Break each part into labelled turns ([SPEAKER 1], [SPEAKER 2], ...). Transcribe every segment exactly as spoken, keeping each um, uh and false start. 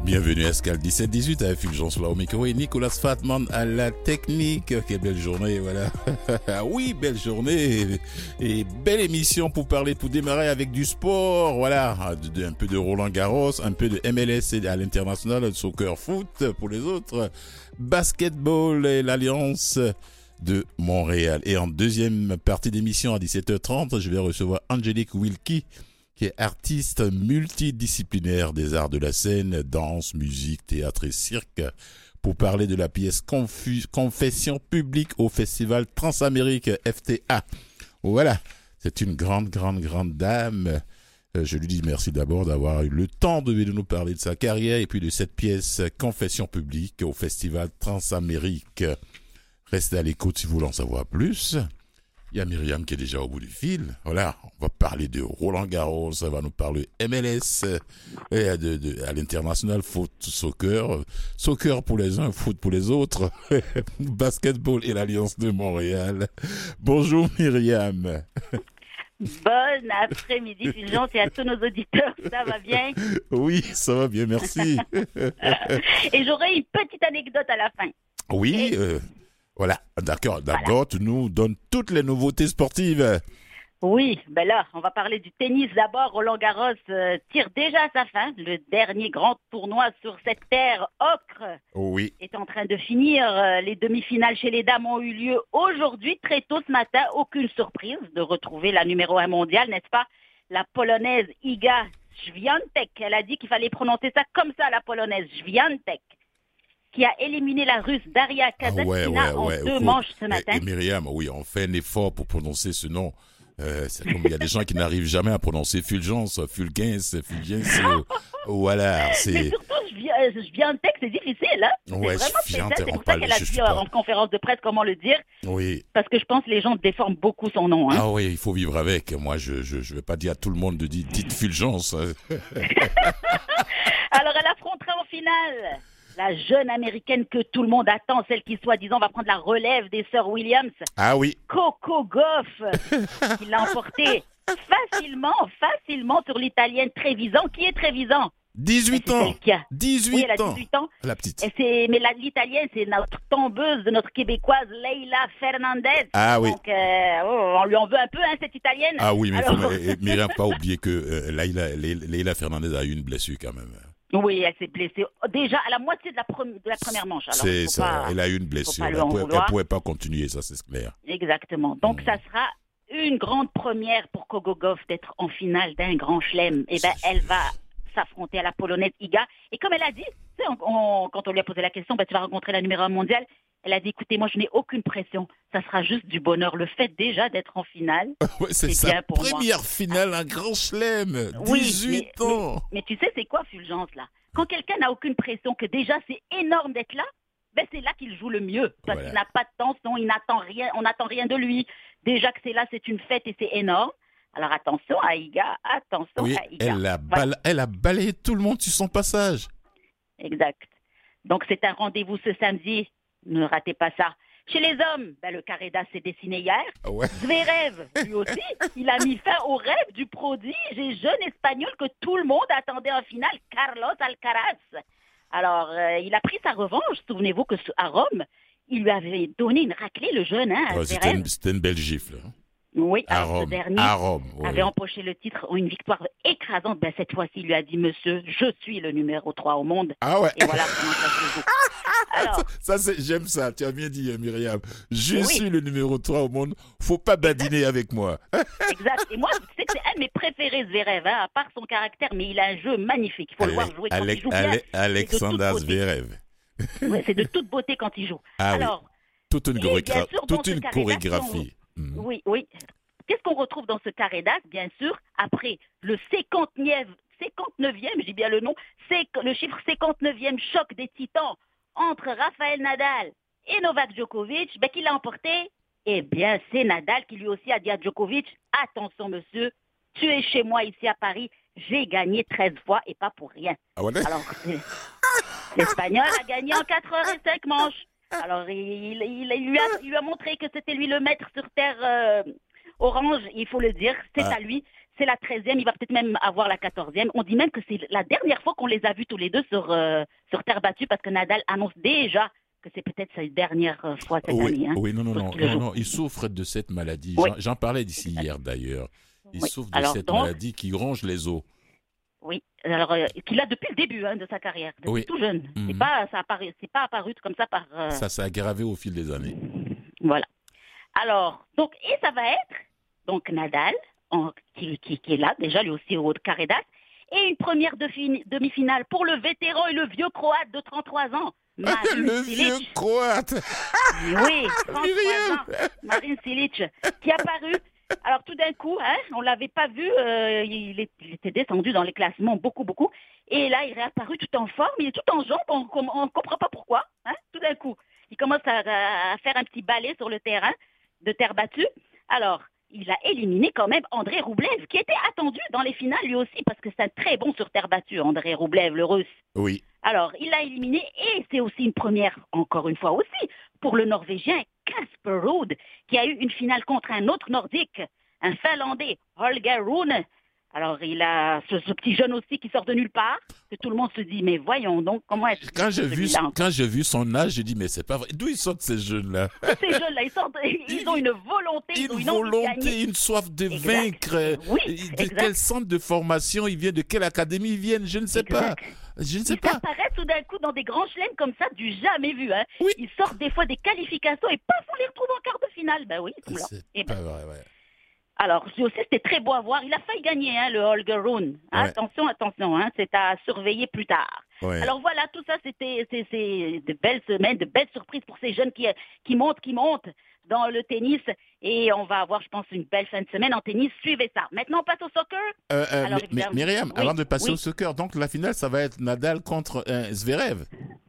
[SPEAKER 1] Bienvenue à Escale dix-sept dix-huit avec Fulgence là au micro et Nicolas Fatman à la technique. Quelle belle journée, voilà. Oui, belle journée et belle émission pour parler, pour démarrer avec du sport, voilà. Un peu de Roland Garros, un peu de M L S à l'international, soccer foot pour les autres, basketball et l'Alliance de Montréal. Et en deuxième partie d'émission à dix-sept heures trente, je vais recevoir Angélique Wilkie, qui est artiste multidisciplinaire des arts de la scène, danse, musique, théâtre et cirque, pour parler de la pièce Confu- Confession publique au Festival Transamérique F T A. Voilà, c'est une grande, grande, grande dame. Euh, je lui dis merci d'abord d'avoir eu le temps de nous parler de sa carrière et puis de cette pièce Confession publique au Festival Transamérique. Restez à l'écoute si vous voulez en savoir plus. Il y a Myriam qui est déjà au bout du fil. Voilà, on va parler de Roland Garros, ça va nous parler M L S, et de, de, à l'international, foot, soccer, soccer pour les uns, foot pour les autres, basketball et l'Alliance de Montréal. Bonjour Myriam.
[SPEAKER 2] Bon après-midi, Fulgence, et à tous nos auditeurs, ça va bien?
[SPEAKER 1] Oui, ça va bien, merci.
[SPEAKER 2] Et j'aurai une petite anecdote à la fin.
[SPEAKER 1] Oui, euh, voilà, d'accord. D'abord, voilà. Tu nous donnes toutes les nouveautés sportives.
[SPEAKER 2] Oui, ben là, on va parler du tennis d'abord. Roland Garros euh, tire déjà à sa fin. Le dernier grand tournoi sur cette terre ocre
[SPEAKER 1] oui.
[SPEAKER 2] est en train de finir. Euh, les demi-finales chez les dames ont eu lieu aujourd'hui, très tôt ce matin. Aucune surprise de retrouver la numéro un mondiale, n'est-ce pas? La Polonaise Iga Świątek. Elle a dit qu'il fallait prononcer ça comme ça, la Polonaise Świątek, qui a éliminé la Russe Daria Kazatkina
[SPEAKER 1] ah ouais, ouais,
[SPEAKER 2] en
[SPEAKER 1] ouais,
[SPEAKER 2] deux
[SPEAKER 1] ouais.
[SPEAKER 2] manches ce matin.
[SPEAKER 1] Et, et Myriam, oui, on fait un effort pour prononcer ce nom. Euh, c'est comme il y a des gens qui n'arrivent jamais à prononcer Fulgence, Fulgence, Fulgence. Voilà, c'est.
[SPEAKER 2] Mais surtout, je viens de texte, c'est difficile, hein.
[SPEAKER 1] Ouais,
[SPEAKER 2] c'est vraiment spécial. C'est pour ça qu'elle a dit
[SPEAKER 1] pas...
[SPEAKER 2] en conférence de presse comment le dire.
[SPEAKER 1] Oui.
[SPEAKER 2] Parce que je pense que les gens déforment beaucoup son nom. Hein.
[SPEAKER 1] Ah oui, il faut vivre avec. Moi, je je je vais pas dire à tout le monde de dire dites Fulgence.
[SPEAKER 2] Alors, elle affrontera en finale la jeune américaine que tout le monde attend, celle qui, soi-disant, va prendre la relève des sœurs Williams.
[SPEAKER 1] Ah oui.
[SPEAKER 2] Coco Gauff, qui l'a emporté facilement, facilement sur l'italienne Trevisan. Qui est Trevisan?
[SPEAKER 1] dix-huit ans.
[SPEAKER 2] A...
[SPEAKER 1] dix-huit
[SPEAKER 2] oui, elle a
[SPEAKER 1] ans.
[SPEAKER 2] dix-huit ans.
[SPEAKER 1] La petite.
[SPEAKER 2] Et c'est... Mais la, l'italienne, c'est notre tombeuse de notre québécoise Leila Fernandez.
[SPEAKER 1] Ah oui.
[SPEAKER 2] Donc, euh, oh, on lui en veut un peu, hein, cette italienne.
[SPEAKER 1] Ah oui, mais
[SPEAKER 2] Alors...
[SPEAKER 1] il ne faut pas oublier que euh, Leila, Leila Fernandez a eu une blessure quand même.
[SPEAKER 2] Oui, elle s'est blessée déjà à la moitié de la, pre- de la première manche. Alors,
[SPEAKER 1] c'est ça,
[SPEAKER 2] pas,
[SPEAKER 1] elle a eu une blessure. Elle ne pouvait pas continuer, ça c'est clair.
[SPEAKER 2] Exactement. Donc, mmh. ça sera une grande première pour Coco Gauff d'être en finale d'un grand chelem. Eh bien, elle va s'affronter à la Polonaise Iga. Et comme elle a dit, on, on, quand on lui a posé la question, ben, tu vas rencontrer la numéro un mondiale, elle a dit, écoutez, moi, je n'ai aucune pression. Ça sera juste du bonheur. Le fait déjà d'être en finale,
[SPEAKER 1] ouais, c'est, c'est sa première moi. finale, un grand chelem, dix-huit
[SPEAKER 2] oui, mais,
[SPEAKER 1] ans.
[SPEAKER 2] Mais, mais tu sais, c'est quoi, Fulgence, là? Quand quelqu'un n'a aucune pression, que déjà, c'est énorme d'être là, ben c'est là qu'il joue le mieux. Parce voilà. qu'il n'a pas de tension, il n'attend rien, on n'attend rien de lui. Déjà que c'est là, c'est une fête et c'est énorme. Alors attention à Iga, attention
[SPEAKER 1] oui,
[SPEAKER 2] à Iga.
[SPEAKER 1] Elle a, bala- voilà. elle a balayé tout le monde sur son passage.
[SPEAKER 2] Exact. Donc c'est un rendez-vous ce samedi. Ne ratez pas ça. Chez les hommes, ben, le carré d'as s'est dessiné hier.
[SPEAKER 1] Ouais.
[SPEAKER 2] Zverev, lui aussi, il a mis fin au rêve du prodige et jeune espagnol que tout le monde attendait en finale, Carlos Alcaraz. Alors, euh, il a pris sa revanche. Souvenez-vous qu'à Rome, il lui avait donné une raclée, le jeune. Hein,
[SPEAKER 1] ouais, c'était, une, c'était une belle gifle. Hein.
[SPEAKER 2] Oui,
[SPEAKER 1] à
[SPEAKER 2] alors
[SPEAKER 1] Rome.
[SPEAKER 2] ce dernier
[SPEAKER 1] à Rome, oui.
[SPEAKER 2] avait empoché le titre, une victoire écrasante. Ben, cette fois-ci, il lui a dit, monsieur, je suis le numéro trois au monde.
[SPEAKER 1] Ah ouais.
[SPEAKER 2] Et voilà comment ça se joue. Alors,
[SPEAKER 1] ça, ça c'est, j'aime ça, tu as bien dit, Myriam. Je
[SPEAKER 2] oui.
[SPEAKER 1] suis le numéro trois au monde, faut pas badiner avec moi.
[SPEAKER 2] Exact. Et moi, tu sais que c'est un de mes préférés, Zverev, hein, à part son caractère, mais il a un jeu magnifique. Il faut Ale- le voir jouer quand
[SPEAKER 1] Ale-
[SPEAKER 2] il joue
[SPEAKER 1] Ale-
[SPEAKER 2] bien.
[SPEAKER 1] Alexander Zverev.
[SPEAKER 2] Ouais, c'est de toute beauté quand il joue.
[SPEAKER 1] Ah
[SPEAKER 2] Alors,
[SPEAKER 1] oui. Toute une, chorégra-
[SPEAKER 2] sûr,
[SPEAKER 1] toute une chorégraphie.
[SPEAKER 2] Mmh. Oui, oui. Qu'est-ce qu'on retrouve dans ce carré d'as, bien sûr, après le cinquante-neuvième, cinquante-neuvième, je dis bien le nom, c'est le chiffre cinquante-neuvième choc des titans entre Rafael Nadal et Novak Djokovic, ben, qui l'a emporté? Eh bien, c'est Nadal qui lui aussi a dit à Djokovic, attention monsieur, tu es chez moi ici à Paris, j'ai gagné treize fois et pas pour rien.
[SPEAKER 1] Ah ouais.
[SPEAKER 2] Alors, l'Espagnol a gagné en quatre heures et cinq manches. Alors, il, il, il, il, lui, a, il lui a montré que c'était lui le maître sur terre euh, orange, il faut le dire, c'est
[SPEAKER 1] ah.
[SPEAKER 2] à lui. c'est la treizième, il va peut-être même avoir la quatorzième. On dit même que c'est la dernière fois qu'on les a vus tous les deux sur, euh, sur terre battue parce que Nadal annonce déjà que c'est peut-être sa dernière fois cette
[SPEAKER 1] Oui,
[SPEAKER 2] année. Hein,
[SPEAKER 1] oui, non, non, non, non,
[SPEAKER 2] non,
[SPEAKER 1] non, il souffre de cette maladie.
[SPEAKER 2] oui.
[SPEAKER 1] J'en, j'en parlais d'ici hier d'ailleurs. Il
[SPEAKER 2] oui.
[SPEAKER 1] souffre de
[SPEAKER 2] Alors,
[SPEAKER 1] cette
[SPEAKER 2] donc,
[SPEAKER 1] maladie qui ronge les os.
[SPEAKER 2] Oui, alors euh, qu'il a depuis le début hein, de sa carrière, depuis
[SPEAKER 1] Oui.
[SPEAKER 2] tout jeune.
[SPEAKER 1] Mm-hmm.
[SPEAKER 2] C'est pas, ça apparu, c'est pas apparu comme ça par. Euh...
[SPEAKER 1] Ça s'est aggravé au fil des années.
[SPEAKER 2] Voilà. Alors, donc, et ça va être donc Nadal, en, qui, qui, qui est là déjà lui aussi au carré d'as, et une première de fin, demi-finale pour le vétéran et le vieux croate de trente-trois ans.
[SPEAKER 1] le
[SPEAKER 2] Cilic.
[SPEAKER 1] vieux croate.
[SPEAKER 2] Oui, trente-trois ans. Marin Cilic, qui est apparu. Alors tout d'un coup, hein, on l'avait pas vu, euh, il, est, il était descendu dans les classements beaucoup, beaucoup. Et là, il est réapparu tout en forme, il est tout en jambes, on ne comprend pas pourquoi. Hein, tout d'un coup, il commence à, à faire un petit balai sur le terrain de terre battue. Alors, il a éliminé quand même André Roublev, qui était attendu dans les finales lui aussi, parce que c'est un très bon sur terre battue, André Roublev, le Russe.
[SPEAKER 1] Oui.
[SPEAKER 2] Alors, il l'a éliminé, et c'est aussi une première, encore une fois aussi, pour le Norvégien Casper Ruud, qui a eu une finale contre un autre Nordique, un Finlandais, Holger Rune. Alors, il a ce, ce petit jeune aussi qui sort de nulle part, que tout le monde se dit, mais voyons donc, comment est-ce
[SPEAKER 1] quand j'ai vu Quand j'ai vu son âge, j'ai dit, mais c'est pas vrai. D'où ils sortent ces jeunes-là?
[SPEAKER 2] Ces jeunes-là, ils, sortent, ils ont une volonté,
[SPEAKER 1] une,
[SPEAKER 2] ils ont une
[SPEAKER 1] volonté, une soif de
[SPEAKER 2] exact.
[SPEAKER 1] vaincre.
[SPEAKER 2] Oui,
[SPEAKER 1] de
[SPEAKER 2] exact.
[SPEAKER 1] quel centre de formation ils viennent, de quelle académie ils viennent, je ne sais
[SPEAKER 2] exact.
[SPEAKER 1] pas. Je ne sais
[SPEAKER 2] ils
[SPEAKER 1] pas.
[SPEAKER 2] apparaissent tout d'un coup dans des grands chelems comme ça, du jamais vu. Hein.
[SPEAKER 1] Oui.
[SPEAKER 2] Ils sortent des fois des qualifications et paf, on les retrouve en quart de finale. Ben oui, ils sont là.
[SPEAKER 1] C'est
[SPEAKER 2] et
[SPEAKER 1] pas
[SPEAKER 2] ben.
[SPEAKER 1] vrai, ouais.
[SPEAKER 2] Alors, je aussi, c'était très beau à voir. Il a failli gagner, hein, le Holger Rune. Hein,
[SPEAKER 1] Ouais.
[SPEAKER 2] Attention, attention, hein, c'est à surveiller plus tard.
[SPEAKER 1] Ouais.
[SPEAKER 2] Alors voilà, tout ça, c'était c'est, c'est de belles semaines, de belles surprises pour ces jeunes qui, qui montent, qui montent dans le tennis. Et on va avoir, je pense, une belle fin de semaine en tennis. Suivez ça. Maintenant, on passe au soccer.
[SPEAKER 1] Euh, euh,
[SPEAKER 2] Alors,
[SPEAKER 1] mais, Myriam,
[SPEAKER 2] oui,
[SPEAKER 1] avant de passer
[SPEAKER 2] oui.
[SPEAKER 1] au soccer, donc la finale, ça va être Nadal contre euh, Zverev.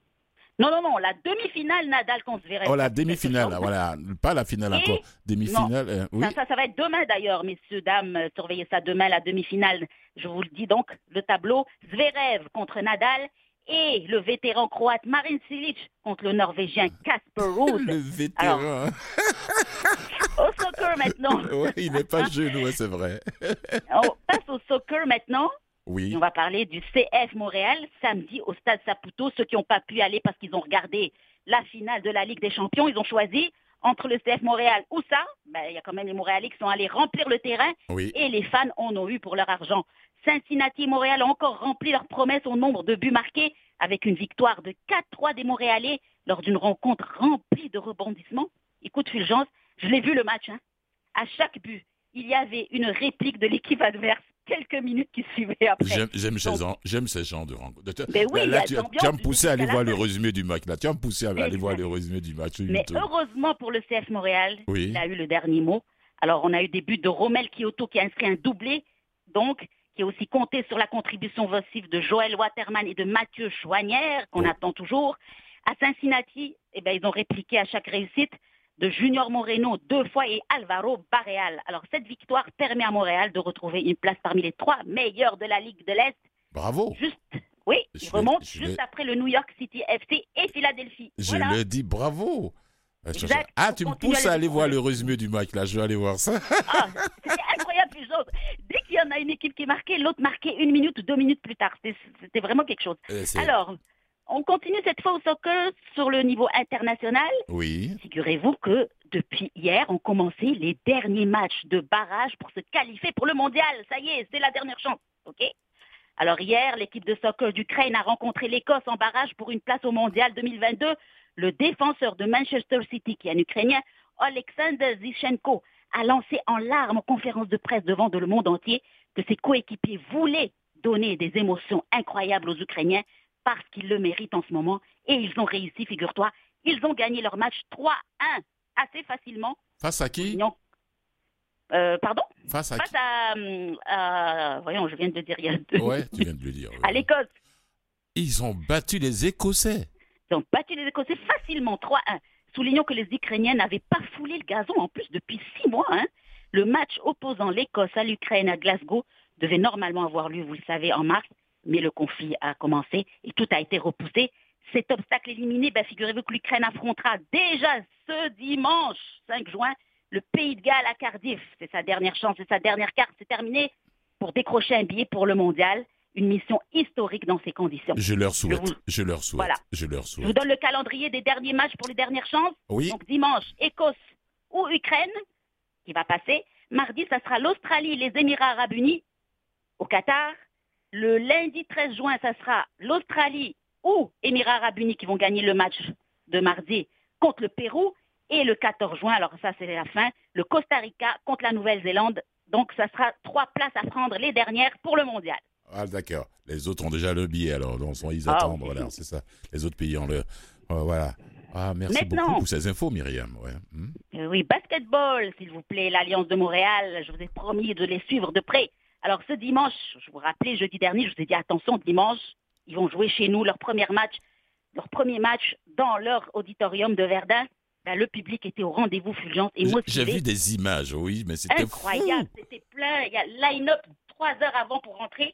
[SPEAKER 2] Non, non, non, la demi-finale Nadal contre Zverev.
[SPEAKER 1] Oh, la demi-finale, voilà, pas la finale
[SPEAKER 2] Et
[SPEAKER 1] encore. Demi-finale, euh, oui.
[SPEAKER 2] Ça, ça, ça va être demain d'ailleurs, messieurs, dames, euh, surveillez ça demain, la demi-finale. Je vous le dis donc, le tableau, Zverev contre Nadal et le vétéran croate Marin Cilic contre le Norvégien Casper Ruud.
[SPEAKER 1] Le vétéran.
[SPEAKER 2] Alors, au soccer maintenant.
[SPEAKER 1] Ouais, il n'est pas jeune, ouais, c'est vrai.
[SPEAKER 2] On passe au soccer maintenant.
[SPEAKER 1] Oui.
[SPEAKER 2] Et on va parler du C F Montréal, samedi au Stade Saputo. Ceux qui n'ont pas pu aller parce qu'ils ont regardé la finale de la Ligue des Champions, ils ont choisi entre le C F Montréal ou ça. Ben, il y a quand même les Montréalais qui sont allés remplir le terrain
[SPEAKER 1] Oui.
[SPEAKER 2] et les fans en ont eu pour leur argent. Cincinnati et Montréal ont encore rempli leurs promesses au nombre de buts marqués avec une victoire de quatre trois des Montréalais lors d'une rencontre remplie de rebondissements. Écoute, Fulgence, je l'ai vu le match. Hein. À chaque but, il y avait une réplique de l'équipe adverse. Quelques minutes qui suivaient après.
[SPEAKER 1] J'aime, j'aime, ces,
[SPEAKER 2] Donc,
[SPEAKER 1] gens, j'aime ces gens de rencontres.
[SPEAKER 2] Mais oui,
[SPEAKER 1] là, là,
[SPEAKER 2] il y
[SPEAKER 1] tu,
[SPEAKER 2] a
[SPEAKER 1] tu vas me pousser à aller voir le
[SPEAKER 2] fin.
[SPEAKER 1] résumé du match. Là. Tu vas me pousser à aller
[SPEAKER 2] Exact.
[SPEAKER 1] voir le résumé du match.
[SPEAKER 2] Mais heureusement pour le C F Montréal,
[SPEAKER 1] oui.
[SPEAKER 2] il a eu le dernier mot. Alors, on a eu des buts de Romel Kyoto qui a inscrit un doublé, donc, qui a aussi compté sur la contribution offensive de Joël Waterman et de Mathieu Chouanière, qu'on
[SPEAKER 1] oh.
[SPEAKER 2] attend toujours. À Cincinnati, eh ben, ils ont répliqué à chaque réussite de Junior Moreno deux fois et Alvaro Barreal. Alors, cette victoire permet à Montréal de retrouver une place parmi les trois meilleurs de la Ligue de l'Est.
[SPEAKER 1] Bravo.
[SPEAKER 2] Juste, oui,
[SPEAKER 1] je
[SPEAKER 2] il remonte
[SPEAKER 1] je
[SPEAKER 2] juste
[SPEAKER 1] vais...
[SPEAKER 2] après le New York City F C et Philadelphie.
[SPEAKER 1] Je
[SPEAKER 2] voilà.
[SPEAKER 1] le dis, bravo.
[SPEAKER 2] Exact.
[SPEAKER 1] Ah, tu me pousses à aller voir le résumé du match, là. Je vais aller voir ça.
[SPEAKER 2] Ah, c'était incroyable, plus chose. Dès qu'il y en a une équipe qui marquait, l'autre marquait une minute ou deux minutes plus tard. C'était, c'était vraiment quelque chose.
[SPEAKER 1] Euh,
[SPEAKER 2] Alors, on continue cette fois au soccer sur le niveau international.
[SPEAKER 1] Oui.
[SPEAKER 2] Figurez-vous que depuis hier, ont commencé les derniers matchs de barrage pour se qualifier pour le mondial. Ça y est, c'est la dernière chance. Ok ? Alors hier, l'équipe de soccer d'Ukraine a rencontré l'Écosse en barrage pour une place au mondial deux mille vingt-deux. Le défenseur de Manchester City, qui est un Ukrainien, Alexander Zichenko, a lancé en larmes en conférence de presse devant le monde entier que ses coéquipiers voulaient donner des émotions incroyables aux Ukrainiens parce qu'ils le méritent en ce moment. Et ils ont réussi, figure-toi. Ils ont gagné leur match trois un assez facilement.
[SPEAKER 1] Face à qui ?
[SPEAKER 2] euh, Pardon ?
[SPEAKER 1] Face à
[SPEAKER 2] Face
[SPEAKER 1] qui ?
[SPEAKER 2] à, à... Voyons, je viens de le dire il y a deux
[SPEAKER 1] Ouais, tu viens de le dire. Ouais.
[SPEAKER 2] À l'Écosse.
[SPEAKER 1] Ils ont battu les Écossais.
[SPEAKER 2] Ils ont battu les Écossais facilement, trois un. Soulignons que les Ukrainiens n'avaient pas foulé le gazon en plus depuis six mois. Hein. Le match opposant l'Écosse à l'Ukraine à Glasgow devait normalement avoir lieu, vous le savez, en mars, mais le conflit a commencé et tout a été repoussé. Cet obstacle éliminé, ben, figurez-vous que l'Ukraine affrontera déjà ce dimanche cinq juin le Pays de Galles à Cardiff. C'est sa dernière chance, c'est sa dernière carte, c'est terminé. pour décrocher un billet pour le mondial. Une mission historique dans ces conditions.
[SPEAKER 1] Je leur souhaite,
[SPEAKER 2] je, vous...
[SPEAKER 1] je leur souhaite,
[SPEAKER 2] voilà.
[SPEAKER 1] je leur souhaite.
[SPEAKER 2] Je vous donne le calendrier des derniers matchs pour les dernières chances.
[SPEAKER 1] Oui.
[SPEAKER 2] Donc dimanche, Écosse ou Ukraine, qui va passer. Mardi, ça sera l'Australie, les Émirats Arabes Unis au Qatar. Le lundi treize juin, ça sera l'Australie ou Émirats Arabes Unis qui vont gagner le match de mardi contre le Pérou. Et le quatorze juin, alors ça c'est la fin, le Costa Rica contre la Nouvelle-Zélande. Donc ça sera trois places à prendre, les dernières pour le mondial.
[SPEAKER 1] Ah d'accord. Les autres ont déjà le billet alors, donc ils
[SPEAKER 2] Ah,
[SPEAKER 1] attendent,
[SPEAKER 2] oui.
[SPEAKER 1] voilà, c'est ça. Les autres pays ont le... Oh, voilà. Ah, merci
[SPEAKER 2] Maintenant,
[SPEAKER 1] beaucoup pour ces infos, Myriam. Ouais. Hmm.
[SPEAKER 2] Euh, oui, basketball, s'il vous plaît, l'Alliance de Montréal, je vous ai promis de les suivre de près. Alors ce dimanche, je vous rappelais, jeudi dernier, je vous ai dit attention, dimanche, ils vont jouer chez nous leur premier match, leur premier match dans leur auditorium de Verdun. Ben, le public était au rendez-vous, Fulgence et motivé.
[SPEAKER 1] J'ai vu des images, oui, mais c'était
[SPEAKER 2] incroyable,
[SPEAKER 1] fou.
[SPEAKER 2] C'était plein, il y a line-up trois heures avant pour rentrer.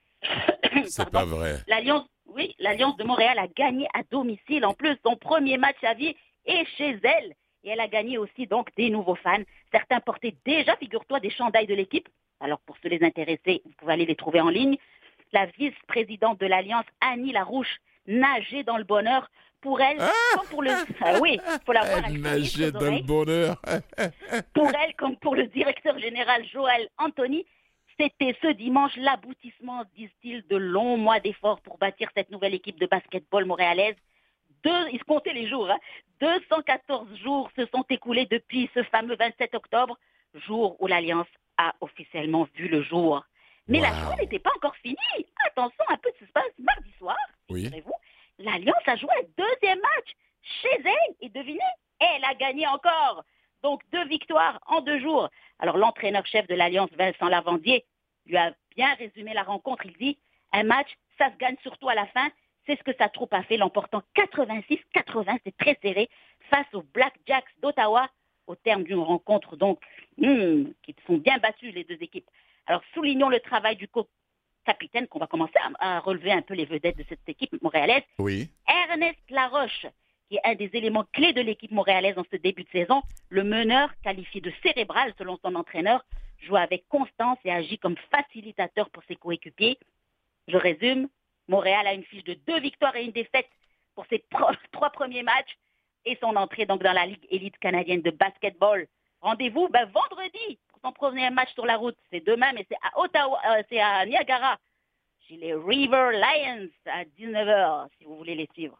[SPEAKER 1] C'est pas vrai.
[SPEAKER 2] L'Alliance, oui, l'Alliance de Montréal a gagné à domicile, en plus, son premier match à vie est chez elle. Et elle a gagné aussi donc des nouveaux fans. Certains portaient déjà, figure-toi, des chandails de l'équipe. Alors pour ceux les intéressés, vous pouvez aller les trouver en ligne. La vice-présidente de l'Alliance, Annie Larouche, nageait dans le bonheur. Pour elle,
[SPEAKER 1] ah
[SPEAKER 2] comme pour le... Ah oui, il faut la voir.
[SPEAKER 1] Elle nageait dans le bonheur.
[SPEAKER 2] Pour elle, comme pour le directeur général Joël Anthony, c'était ce dimanche l'aboutissement, disent-ils, de longs mois d'efforts pour bâtir cette nouvelle équipe de basketball montréalaise. Deux, ils se comptaient les jours. Hein. deux cent quatorze jours se sont écoulés depuis ce fameux vingt-sept octobre, jour où l'Alliance a officiellement vu le jour. Mais wow. La journée n'était pas encore finie. Attention, un peu de suspense. Mardi soir,
[SPEAKER 1] oui.
[SPEAKER 2] vous l'Alliance a joué un deuxième match chez elle. Et devinez, elle a gagné encore. Donc, deux victoires en deux jours. Alors, l'entraîneur-chef de l'Alliance, Vincent Lavandier, lui a bien résumé la rencontre. Il dit, un match, ça se gagne surtout à la fin. C'est ce que sa troupe a fait, l'emportant quatre-vingt-six quatre-vingts. C'est très serré face aux Black Jacks d'Ottawa, au terme d'une rencontre, donc, hmm, qui sont bien battus, les deux équipes. Alors, soulignons le travail du co-capitaine, qu'on va commencer à, à relever un peu les vedettes de cette équipe montréalaise.
[SPEAKER 1] Oui.
[SPEAKER 2] Ernest Laroche, qui est un des éléments clés de l'équipe montréalaise en ce début de saison. Le meneur, qualifié de cérébral selon son entraîneur, joue avec constance et agit comme facilitateur pour ses coéquipiers. Je résume, Montréal a une fiche de deux victoires et une défaite pour ses pro- trois premiers matchs et son entrée donc dans la Ligue élite canadienne de basketball. Rendez-vous ben, vendredi pour son premier match sur la route. C'est demain, mais c'est à Ottawa, euh, c'est à Niagara, chez les River Lions à dix-neuf heures, si vous voulez les suivre.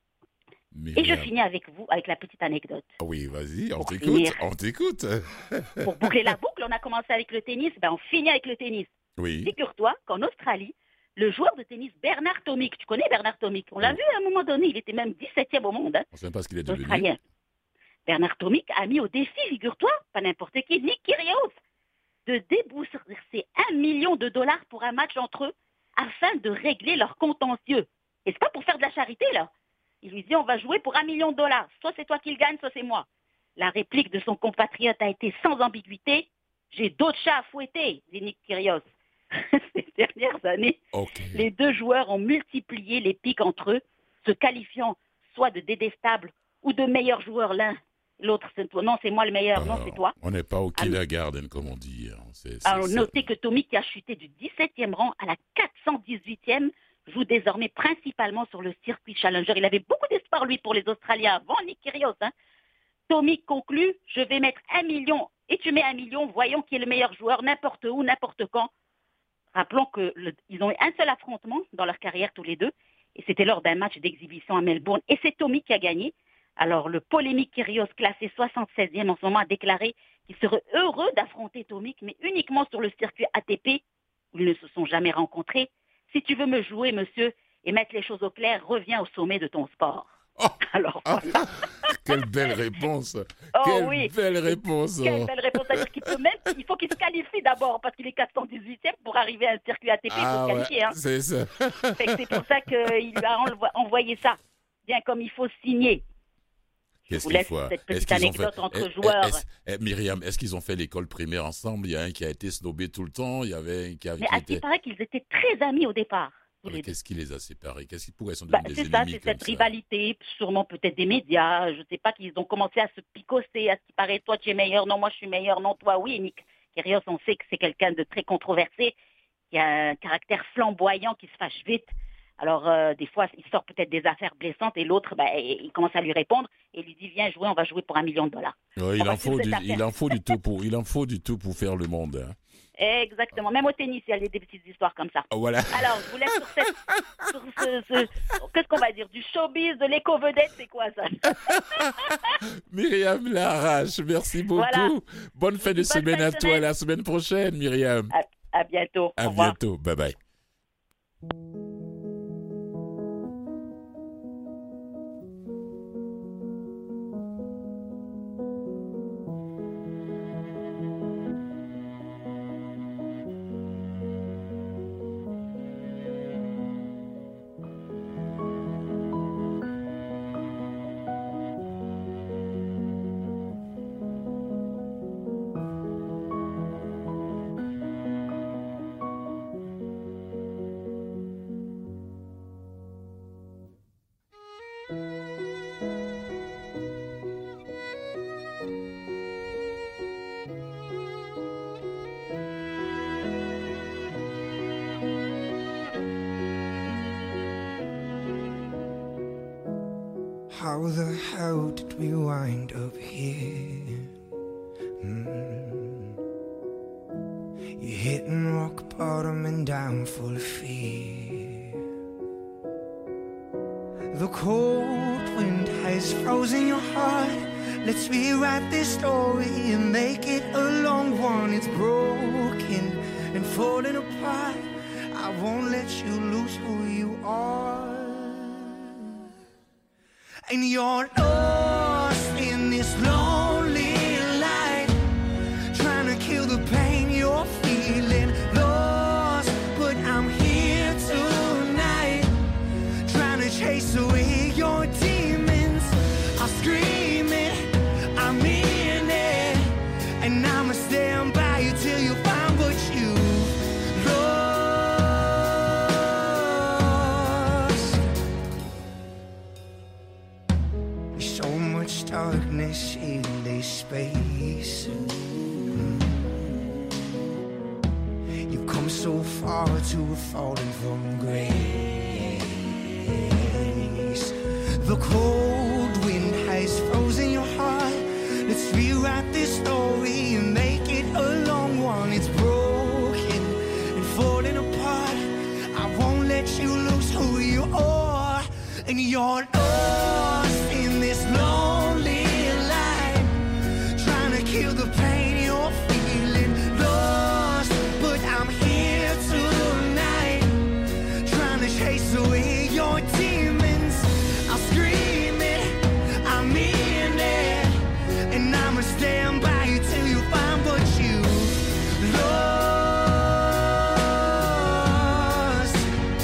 [SPEAKER 2] Mais et je finis avec vous, avec la petite anecdote.
[SPEAKER 1] Oui, vas-y, on
[SPEAKER 2] pour
[SPEAKER 1] t'écoute,
[SPEAKER 2] finir.
[SPEAKER 1] on t'écoute.
[SPEAKER 2] Pour boucler la boucle, on a commencé avec le tennis, ben on finit avec le tennis.
[SPEAKER 1] Oui.
[SPEAKER 2] Figure-toi qu'en Australie, le joueur de tennis Bernard Tomic, tu connais Bernard Tomic, on l'a
[SPEAKER 1] oui.
[SPEAKER 2] vu à un moment donné, il était même dix-septième au monde. Hein,
[SPEAKER 1] on ne sait pas ce qu'il est devenu.
[SPEAKER 2] Australien. Bernard Tomic a mis au défi, figure-toi, pas n'importe qui, Nick Kyrgios, de débourser un million de dollars pour un match entre eux afin de régler leur contentieux. Et c'est pas pour faire de la charité, là. Il lui dit, on va jouer pour un million de dollars. Soit c'est toi qui le gagne, soit c'est moi. La réplique de son compatriote a été sans ambiguïté. J'ai d'autres chats à fouetter, dit Nick Kyrgios. Ces dernières années,
[SPEAKER 1] okay.
[SPEAKER 2] les deux joueurs ont multiplié les pics entre eux, se qualifiant soit de détestables ou de meilleurs joueurs l'un. L'autre, c'est toi. Non, c'est moi le meilleur.
[SPEAKER 1] Alors,
[SPEAKER 2] non, c'est toi.
[SPEAKER 1] On n'est pas au kindergarten, comme on dit. C'est, c'est,
[SPEAKER 2] Alors,
[SPEAKER 1] c'est...
[SPEAKER 2] notez que Tomic a chuté du dix-septième rang à la quatre cent dix-huitième, joue désormais principalement sur le circuit Challenger. Il avait beaucoup d'espoir, lui, pour les Australiens avant Nick Kyrgios. Hein. Tomic conclut, je vais mettre un million et tu mets un million, voyons qui est le meilleur joueur, n'importe où, n'importe quand. Rappelons qu'ils ont eu un seul affrontement dans leur carrière tous les deux, et c'était lors d'un match d'exhibition à Melbourne, et c'est Tomic qui a gagné. Alors, le polémique Kyrgios, classé soixante-seizième en ce moment, a déclaré qu'il serait heureux d'affronter Tomic, mais uniquement sur le circuit A T P, où ils ne se sont jamais rencontrés. Si tu veux me jouer, monsieur, et mettre les choses au clair, reviens au sommet de ton sport.
[SPEAKER 1] Oh
[SPEAKER 2] Alors, voilà.
[SPEAKER 1] Quelle belle réponse.
[SPEAKER 2] Oh,
[SPEAKER 1] Quelle
[SPEAKER 2] oui.
[SPEAKER 1] belle réponse.
[SPEAKER 2] Quelle belle réponse. C'est-à-dire qu'il peut même, il faut qu'il se qualifie d'abord, parce qu'il est quatre cent dix-huitième pour arriver à un circuit A T P, il
[SPEAKER 1] ah,
[SPEAKER 2] faut se qualifier.
[SPEAKER 1] Ouais,
[SPEAKER 2] hein.
[SPEAKER 1] c'est ça.
[SPEAKER 2] Fait que c'est pour ça qu'il lui a envoyé ça. Bien comme il faut signer. Je
[SPEAKER 1] Qu'est-ce
[SPEAKER 2] vous laisse
[SPEAKER 1] qu'il faut,
[SPEAKER 2] cette petite
[SPEAKER 1] est-ce qu'ils
[SPEAKER 2] anecdote
[SPEAKER 1] fait,
[SPEAKER 2] entre
[SPEAKER 1] est,
[SPEAKER 2] joueurs.
[SPEAKER 1] Est, est, Myriam, est-ce qu'ils ont fait l'école primaire ensemble? Il y a un qui a été snobé tout le temps, il y avait un qui a
[SPEAKER 2] Mais
[SPEAKER 1] qui
[SPEAKER 2] à
[SPEAKER 1] était...
[SPEAKER 2] il paraît qu'ils étaient très amis au départ.
[SPEAKER 1] Mais qu'est-ce qui les a séparés? Qu'est-ce qui pourrait sont
[SPEAKER 2] bah,
[SPEAKER 1] devenus
[SPEAKER 2] c'est
[SPEAKER 1] des
[SPEAKER 2] ça,
[SPEAKER 1] ennemis
[SPEAKER 2] c'est
[SPEAKER 1] comme
[SPEAKER 2] cette
[SPEAKER 1] ça?
[SPEAKER 2] rivalité, sûrement peut-être des médias. Je ne sais pas qu'ils ont commencé à se picosser, à ce qui paraît, toi tu es meilleur, non moi je suis meilleur, non toi oui. Nick Kyrgios, on sait que c'est quelqu'un de très controversé, qui a un caractère flamboyant, qui se fâche vite. Alors, euh, des fois, il sort peut-être des affaires blessantes et l'autre, ben, il commence à lui répondre et lui dit, viens jouer, on va jouer pour un million de dollars.
[SPEAKER 1] Ouais, il, en faut du, il en faut du tout pour, il en faut du tout pour faire le monde. Hein.
[SPEAKER 2] Exactement. Même au tennis, il y a des petites histoires comme ça.
[SPEAKER 1] Voilà.
[SPEAKER 2] Alors, je vous laisse sur, cette, sur ce, ce qu'est-ce qu'on va dire, du showbiz, de l'éco-vedette, c'est quoi ça?
[SPEAKER 1] Myriam Larache, merci beaucoup. Voilà. Bonne fin de Bonne semaine fin à toi, semaine. La semaine prochaine, Myriam.
[SPEAKER 2] À, à bientôt.
[SPEAKER 1] À
[SPEAKER 2] Au revoir.
[SPEAKER 1] bientôt. Bye bye.
[SPEAKER 3] How the hell did we wind up here? Mm. You're hitting rock bottom and down full of fear. The cold wind has frozen your heart. Let's rewrite this story and make it a long one. It's broken and falling apart. I won't let you lose who you are. And you're lost in this lonely light, trying to kill the pain you're feeling. Lost, but I'm here tonight, trying to chase away your demons. I'll scream it, I mean it, and I'ma stand by you till you find what you lost. So much darkness in this space. You've come so far to have fallen from grace. The cold wind has frozen your heart. Let's rewrite this story and make it a long one. It's broken and falling apart. I won't let you lose who you are. And you're lost in this lonely light, trying to kill the pain you're feeling. Lost, but I'm here tonight, trying to chase away your demons. I'll scream it, I mean it, and I'ma stand by you till you find what you lost.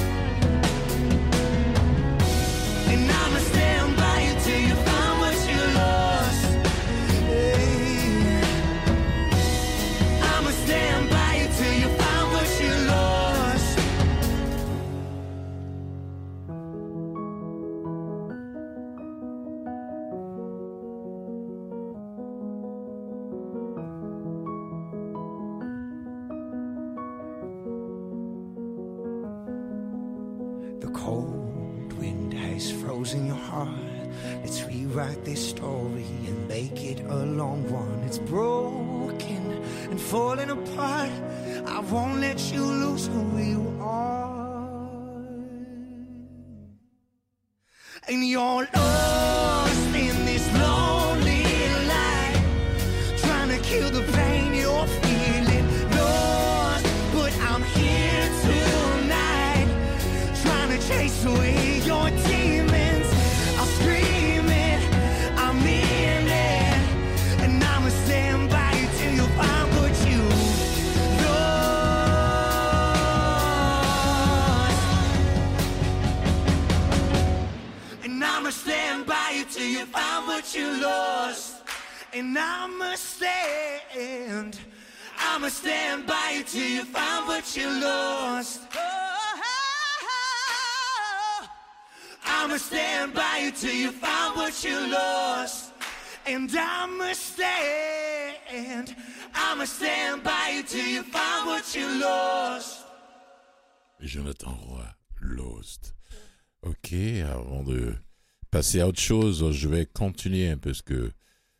[SPEAKER 3] And I'ma stand by you till you find what you lost. Hey. I'ma stand by you till you find what you lost. The cold wind has frozen your heart. Let's rewrite this story and make it a long one. It's broken and falling apart. I won't let you lose who you are. And you're lost in this lonely light, trying to kill the pain you're feeling. Lost, but I'm here tonight, trying to chase away your demons. I'll scream it, I mean it, and I'ma stand by you till you find what you lost. And I'ma stand by you till you find what you lost. And I'ma stand, I'ma stand by you till you find what you lost. I'ma stand by you till you find what you lost. And I'ma stand And I'ma stand by you till you find what you lost.
[SPEAKER 1] Jonathan Roy, Lost. Ok, avant de passer à autre chose, je vais continuer un peu ce que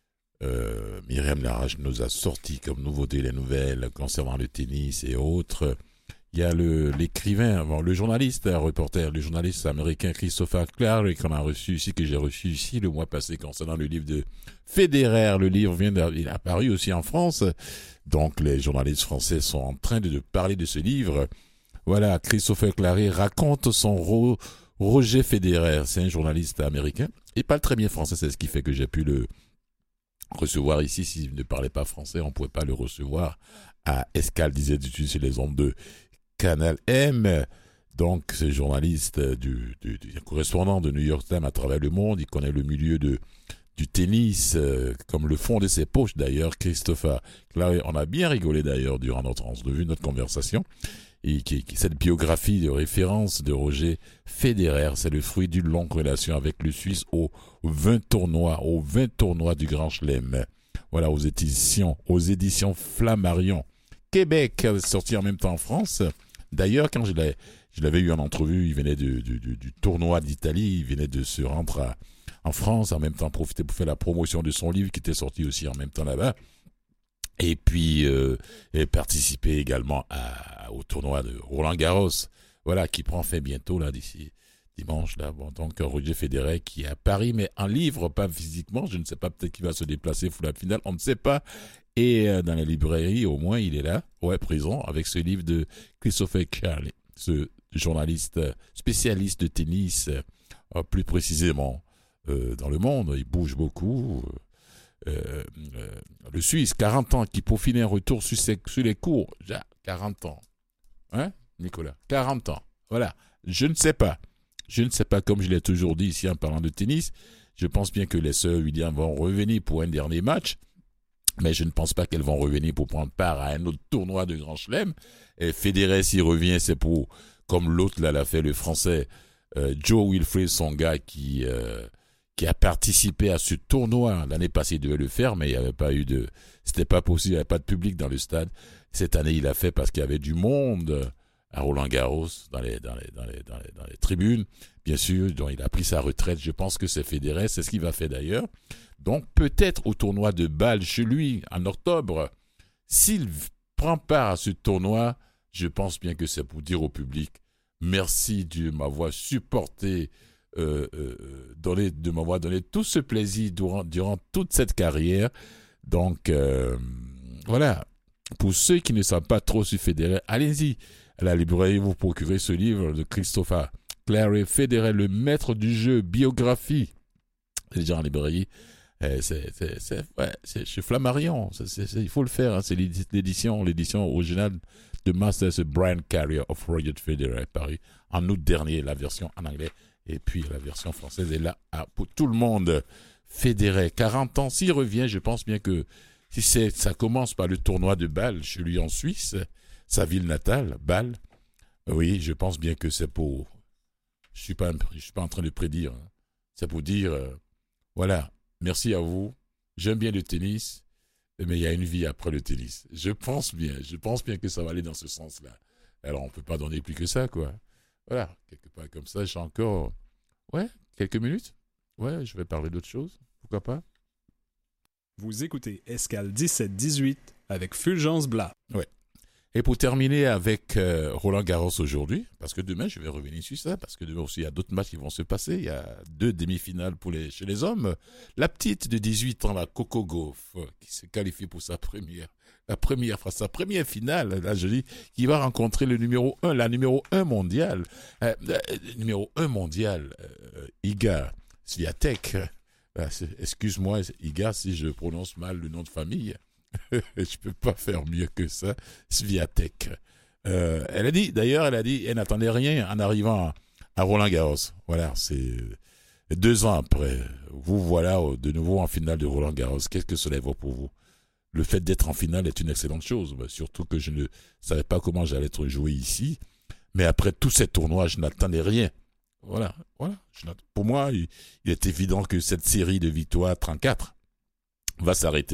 [SPEAKER 1] euh, Myriam Larrache nous a sorti comme nouveauté, les nouvelles concernant le tennis et autres. Il y a le, l'écrivain, bon, le journaliste, un reporter, le journaliste américain Christopher Clark qu'on a reçu ici, que j'ai reçu ici le mois passé concernant le livre de Federer. Le livre vient il a paru aussi en France. Donc les journalistes français sont en train de, de parler de ce livre. Voilà, Christopher Clark raconte son ro, Roger Federer. C'est un journaliste américain. Il parle très bien français, c'est ce qui fait que j'ai pu le recevoir ici. S'il ne parlait pas français, on ne pouvait pas le recevoir à Escale, disait du sur les ondes de Canal M. Donc, c'est journaliste du, du, du correspondant de New York Times à travers le monde. Il connaît le milieu de, du tennis, euh, comme le fond de ses poches d'ailleurs. Christopher Clark, on a bien rigolé d'ailleurs durant notre entrevue, notre conversation. Et qui, qui, cette biographie de référence de Roger Federer, c'est le fruit d'une longue relation avec le Suisse aux vingt tournois, aux vingt tournois du Grand Chelem. Voilà, aux éditions, aux éditions Flammarion. Québec, sorti en même temps en France. D'ailleurs, quand je, l'ai, je l'avais eu en entrevue, il venait du, du, du tournoi d'Italie, il venait de se rendre à, en France, en même temps profiter pour faire la promotion de son livre qui était sorti aussi en même temps là-bas. Et puis, euh, et participer également à, au tournoi de Roland-Garros, voilà, qui prend fin bientôt, là, d'ici dimanche, là. Bon, donc, Roger Federer qui est à Paris, mais en livre, pas physiquement, je ne sais pas, peut-être qu'il va se déplacer pour la finale, on ne sait pas. Et euh, dans la librairie, au moins, il est là, ouais, présent, avec ce livre de Christopher Clark, ce journaliste spécialiste de tennis, euh, plus précisément euh, dans le monde. Il bouge beaucoup. Euh, euh, le Suisse, quarante ans, qui peaufine un retour sur, ses, sur les cours. Déjà, quarante ans. Hein, Nicolas? quarante ans. Voilà. Je ne sais pas. Je ne sais pas, comme je l'ai toujours dit ici en parlant de tennis. Je pense bien que les sœurs Williams vont revenir pour un dernier match. Mais je ne pense pas qu'elles vont revenir pour prendre part à un autre tournoi de Grand Chelem. Et Federer, s'il revient, c'est pour, comme l'autre là l'a fait, le Français euh, Joe Wilfried Tsonga, qui euh, qui a participé à ce tournoi. L'année passée, il devait le faire, mais il n'y avait pas eu de, c'était pas possible, il n'y avait pas de public dans le stade. Cette année, il l'a fait parce qu'il y avait du monde à Roland-Garros, dans les dans les dans les dans les, dans les tribunes, bien sûr. Donc il a pris sa retraite. Je pense que c'est Federer, c'est ce qu'il va faire d'ailleurs. Donc, peut-être au tournoi de Bâle chez lui, en octobre, s'il prend part à ce tournoi, je pense bien que c'est pour dire au public « Merci de m'avoir supporté, euh, euh, donné, de m'avoir donné tout ce plaisir durant, durant toute cette carrière. » Donc, euh, voilà. Pour ceux qui ne savent pas trop sur Federer, allez-y à la librairie, vous procurez ce livre de Christopher Clark, Federer, le maître du jeu, biographie. C'est déjà en librairie. C'est, c'est, c'est, ouais, c'est chez Flammarion, c'est, c'est, c'est, il faut le faire, hein. C'est l'édition, l'édition originale de Masters Brian Carrier of Roger Federer, paru en août dernier, la version en anglais, et puis la version française est là ah, pour tout le monde. Federer, quarante ans, s'il revient, je pense bien que si c'est, ça commence par le tournoi de Bâle chez lui en Suisse, sa ville natale, Bâle, oui, je pense bien que c'est pour, je suis pas, je suis pas en train de prédire, hein. C'est pour dire, euh, voilà. Merci à vous. J'aime bien le tennis, mais il y a une vie après le tennis. Je pense bien, je pense bien que ça va aller dans ce sens-là. Alors, on ne peut pas donner plus que ça, quoi. Voilà, quelque part comme ça, j'ai encore, ouais, quelques minutes. Ouais, je vais parler d'autre chose. Pourquoi pas?
[SPEAKER 4] Vous écoutez Escale dix-sept dix-huit avec Fulgence Blas.
[SPEAKER 1] Ouais. Et pour terminer avec euh, Roland Garros aujourd'hui, parce que demain, je vais revenir sur ça, parce que demain aussi, il y a d'autres matchs qui vont se passer. Il y a deux demi-finales pour les, chez les hommes. La petite de dix-huit ans, la Coco Gauff, qui se qualifie pour sa première, la première, sa première finale, là, je dis, qui va rencontrer le numéro un, la numéro un mondiale, euh, euh, numéro un mondial, euh, Iga Swiatek. Euh, excuse-moi, Iga, si je prononce mal le nom de famille. Je peux pas faire mieux que ça. Swiatek. Euh, elle a dit, d'ailleurs, elle a dit, elle n'attendait rien en arrivant à, à Roland-Garros. Voilà, c'est deux ans après. Vous voilà de nouveau en finale de Roland-Garros. Qu'est-ce que cela vaut pour vous? Le fait d'être en finale est une excellente chose. Surtout que je ne savais pas comment j'allais être joué ici. Mais après tous ces tournois, je n'attendais rien. Voilà, voilà. Pour moi, il, il est évident que cette série de victoires trente-quatre va s'arrêter.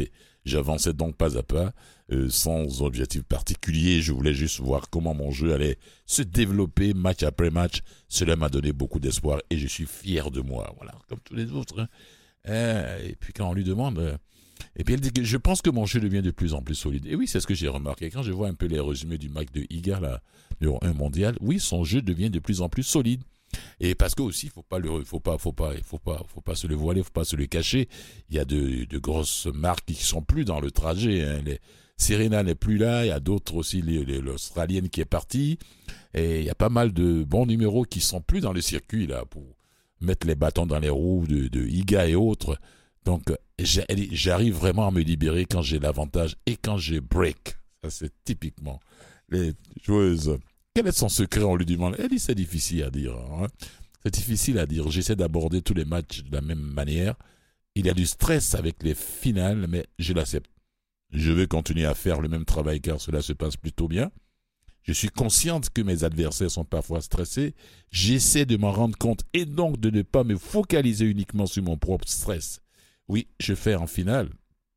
[SPEAKER 1] J'avançais donc pas à pas, euh, sans objectif particulier. Je voulais juste voir comment mon jeu allait se développer match après match. Cela m'a donné beaucoup d'espoir et je suis fier de moi, voilà, comme tous les autres. Hein. Euh, et puis quand on lui demande... Euh, et puis elle dit que je pense que mon jeu devient de plus en plus solide. Et oui, c'est ce que j'ai remarqué. Quand je vois un peu les résumés du match de Iga, là, numéro un mondial, oui, son jeu devient de plus en plus solide. Et parce que aussi, faut pas le, faut pas, faut pas, faut pas, faut pas se le voiler, faut pas se le cacher. Il y a de, de grosses marques qui sont plus dans le trajet. Hein. Les, Serena n'est plus là. Il y a d'autres aussi, les, les, l'Australienne qui est partie. Et il y a pas mal de bons numéros qui sont plus dans le circuit là pour mettre les bâtons dans les roues de, de Iga et autres. Donc, j'arrive vraiment à me libérer quand j'ai l'avantage et quand j'ai break. Ça, c'est typiquement les joueuses. Quel est son secret? On lui demande. Elle dit, c'est difficile à dire. Hein. C'est difficile à dire. J'essaie d'aborder tous les matchs de la même manière. Il y a du stress avec les finales, mais je l'accepte. Je vais continuer à faire le même travail car cela se passe plutôt bien. Je suis consciente que mes adversaires sont parfois stressés. J'essaie de m'en rendre compte et donc de ne pas me focaliser uniquement sur mon propre stress. Oui, je fais en finale,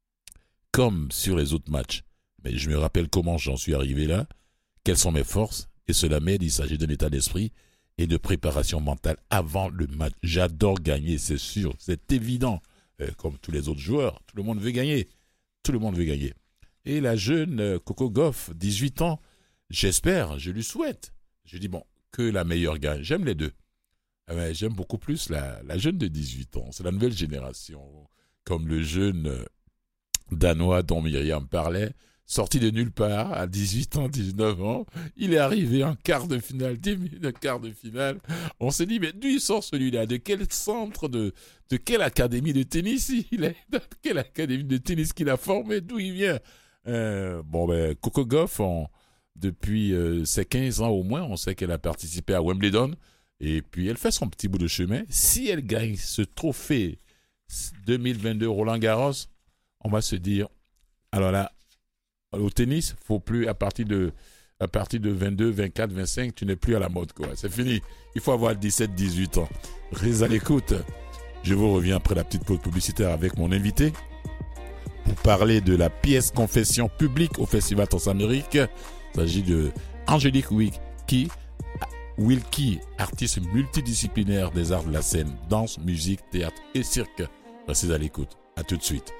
[SPEAKER 1] comme sur les autres matchs. Mais je me rappelle comment j'en suis arrivé là, quelles sont mes forces, et cela m'aide, il s'agit d'un état d'esprit et de préparation mentale avant le match. J'adore gagner, c'est sûr, c'est évident. Euh, comme tous les autres joueurs, tout le monde veut gagner. Tout le monde veut gagner. Et la jeune euh, Coco Gauff, dix-huit ans, j'espère, je lui souhaite. Je dis, bon, que la meilleure gagne. J'aime les deux. Euh, j'aime beaucoup plus la, la jeune de dix-huit ans. C'est la nouvelle génération. Comme le jeune euh, Danois dont Myriam parlait, sorti de nulle part, à dix-huit ans, dix-neuf ans, il est arrivé en quart de finale, dix minutes de quart de finale. On s'est dit, mais d'où il sort celui-là? De quel centre, de, de quelle académie de tennis il est? De quelle académie de tennis qu'il a formé? D'où il vient? euh, Bon, ben, Coco Gauff, on, depuis euh, ses quinze ans au moins, on sait qu'elle a participé à Wimbledon. Et puis, elle fait son petit bout de chemin. Si elle gagne ce trophée deux mille vingt-deux Roland-Garros, on va se dire, alors là, au tennis, faut plus, à partir de, à partir de vingt-deux, vingt-quatre, vingt-cinq, tu n'es plus à la mode, quoi. C'est fini. Il faut avoir dix-sept, dix-huit ans. Reste à l'écoute. Je vous reviens après la petite pause publicitaire avec mon invité pour parler de la pièce Confession publique au Festival Transamérique. Il s'agit de Angélique Wilkie, Wilkie, artiste multidisciplinaire des arts de la scène, danse, musique, théâtre et cirque. Restez à l'écoute. À tout de suite.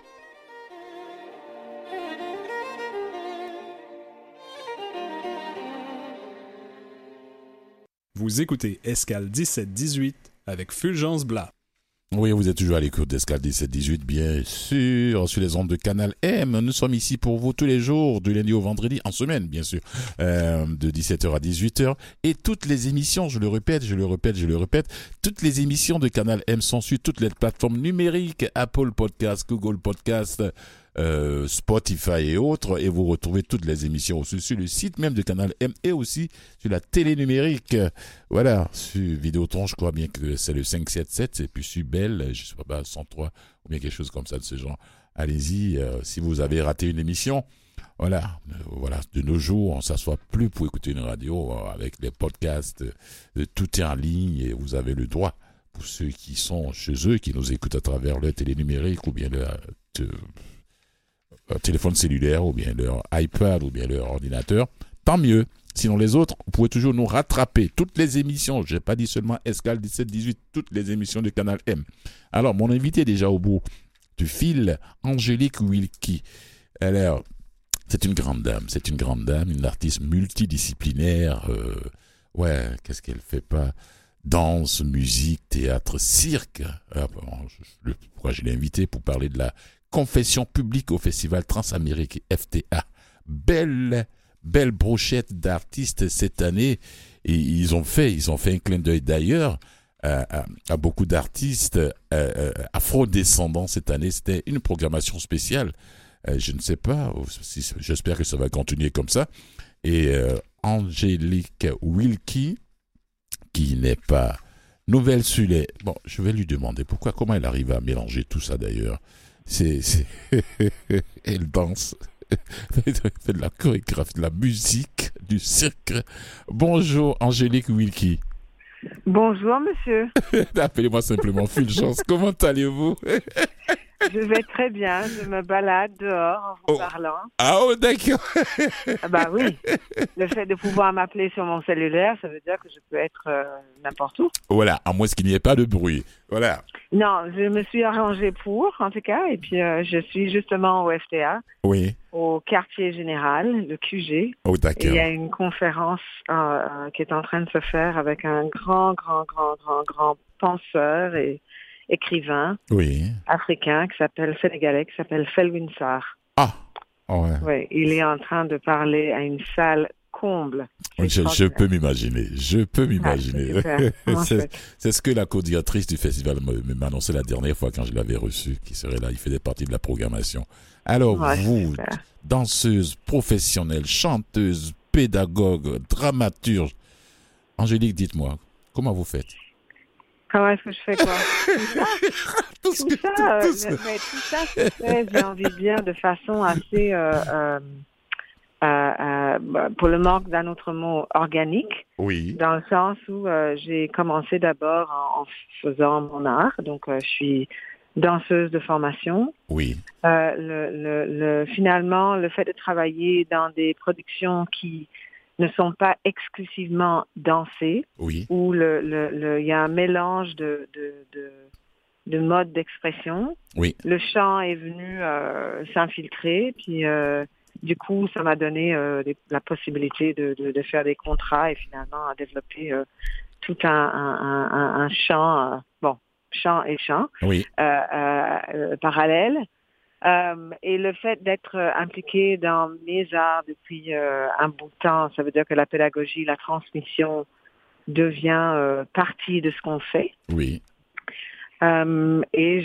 [SPEAKER 4] Vous écoutez Escale dix-sept dix-huit avec Fulgence Blas.
[SPEAKER 1] Oui, vous êtes toujours à l'écoute d'Escale dix-sept dix-huit, bien sûr, sur les ondes de Canal M. Nous sommes ici pour vous tous les jours, du lundi au vendredi, en semaine, bien sûr, euh, de dix-sept heures à dix-huit heures. Et toutes les émissions, je le répète, je le répète, je le répète, toutes les émissions de Canal M sont sur toutes les plateformes numériques, Apple Podcast, Google Podcast, euh, Spotify et autres. Et vous retrouvez toutes les émissions aussi sur le site même de Canal M et aussi sur la télé numérique. Voilà, sur Vidéotron, je crois bien que c'est le cinq cent soixante-dix-sept, et puis sur Bell, je sais pas, cent trois, ou bien quelque chose comme ça de ce genre. Allez-y, euh, si vous avez raté une émission, voilà, euh, voilà, de nos jours, on ne s'assoit plus pour écouter une radio, euh, avec les podcasts, euh, tout est en ligne et vous avez le droit, pour ceux qui sont chez eux, qui nous écoutent à travers leur télé numérique ou bien leur euh, téléphone cellulaire ou bien leur iPad ou bien leur ordinateur, tant mieux. Sinon les autres, vous pouvez toujours nous rattraper. Toutes les émissions, je n'ai pas dit seulement Escale dix-sept dix-huit, toutes les émissions de Canal M. Alors, mon invité est déjà au bout du fil, Angélique Wilkie. Alors, c'est une grande dame, c'est une grande dame, une artiste multidisciplinaire. Euh, ouais, qu'est-ce qu'elle fait pas? Danse, musique, théâtre, cirque. Ah, bon, je, pourquoi je l'ai invitée? Pour parler de la Confession publique au Festival Transamérique F T A. Belle, belle brochette d'artistes cette année. Et ils ont fait, ils ont fait un clin d'œil d'ailleurs à, à, à beaucoup d'artistes euh, euh, afro-descendants cette année. C'était une programmation spéciale. Euh, je ne sais pas, si, j'espère que ça va continuer comme ça. Et euh, Angélique Wilkie, qui n'est pas nouvelle sur les... Bon, je vais lui demander pourquoi, comment elle arrive à mélanger tout ça d'ailleurs. C'est, c'est... Elle danse, fait de la chorégraphie, de la musique, du cirque. Bonjour Angélique Wilkie.
[SPEAKER 5] Bonjour monsieur.
[SPEAKER 1] Appelez-moi simplement Fulgence. Comment allez-vous?
[SPEAKER 5] je vais très bien. Je me balade dehors en vous
[SPEAKER 1] Oh.
[SPEAKER 5] parlant.
[SPEAKER 1] Ah, oh, d'accord.
[SPEAKER 5] Ah bah oui. Le fait de pouvoir m'appeler sur mon cellulaire, ça veut dire que je peux être euh, n'importe où.
[SPEAKER 1] Voilà, à moins qu'il n'y ait pas de bruit. Voilà.
[SPEAKER 5] Non, je me suis arrangée pour, en tout cas, et puis euh, je suis justement au F T A,
[SPEAKER 1] Oui.
[SPEAKER 5] au quartier général, le Q G.
[SPEAKER 1] Oh,
[SPEAKER 5] Et il
[SPEAKER 1] d'accord.
[SPEAKER 5] y a une conférence euh, euh, qui est en train de se faire avec un grand, grand, grand, grand, grand penseur et écrivain
[SPEAKER 1] Oui.
[SPEAKER 5] africain qui s'appelle sénégalais, qui s'appelle Felwine Sarr.
[SPEAKER 1] Ah. Ouais.
[SPEAKER 5] Oui, il est en train de parler à une salle comble. C'est
[SPEAKER 1] Je, je
[SPEAKER 5] extraordinaire.
[SPEAKER 1] peux m'imaginer. Je peux m'imaginer.
[SPEAKER 5] Ah, c'est super. Vraiment
[SPEAKER 1] c'est,
[SPEAKER 5] chouette.
[SPEAKER 1] c'est ce que la co-directrice du festival me- m'a annoncé la dernière fois quand je l'avais reçu, qui serait là. Il faisait partie de la programmation. Alors,
[SPEAKER 5] Ouais, c'est
[SPEAKER 1] vous,
[SPEAKER 5] super.
[SPEAKER 1] danseuse professionnelle, chanteuse, pédagogue, dramaturge, Angélique, dites-moi, comment vous faites?
[SPEAKER 5] Comment est-ce que je fais quoi?
[SPEAKER 1] Tout ce
[SPEAKER 5] Tout
[SPEAKER 1] que-
[SPEAKER 5] ça, euh,
[SPEAKER 1] tout ce-
[SPEAKER 5] le- mais tout ça se fait, j'ai envie de dire, de façon assez, euh, euh, euh, euh, bah, pour le manque d'un autre mot, organique,
[SPEAKER 1] Oui.
[SPEAKER 5] dans le sens où euh, j'ai commencé d'abord en, en faisant mon art, donc euh, je suis danseuse de formation.
[SPEAKER 1] Oui.
[SPEAKER 5] Euh, le, le, le, finalement, le fait de travailler dans des productions qui ne sont pas exclusivement dansées,
[SPEAKER 1] Oui.
[SPEAKER 5] où le, le, le, il y a un mélange de, de, de, de modes d'expression.
[SPEAKER 1] Oui.
[SPEAKER 5] Le chant est venu euh, s'infiltrer, puis euh, du coup, ça m'a donné euh, des, la possibilité de, de, de faire des contrats et finalement à développer euh, tout un, un, un, un chant, euh, bon, chant et chant,
[SPEAKER 1] Oui.
[SPEAKER 5] euh, euh, euh, parallèle. Euh, et le fait d'être euh, impliqué dans mes arts depuis euh, un bout de temps, ça veut dire que la pédagogie, la transmission devient euh, partie de ce qu'on fait.
[SPEAKER 1] Oui.
[SPEAKER 5] Euh, et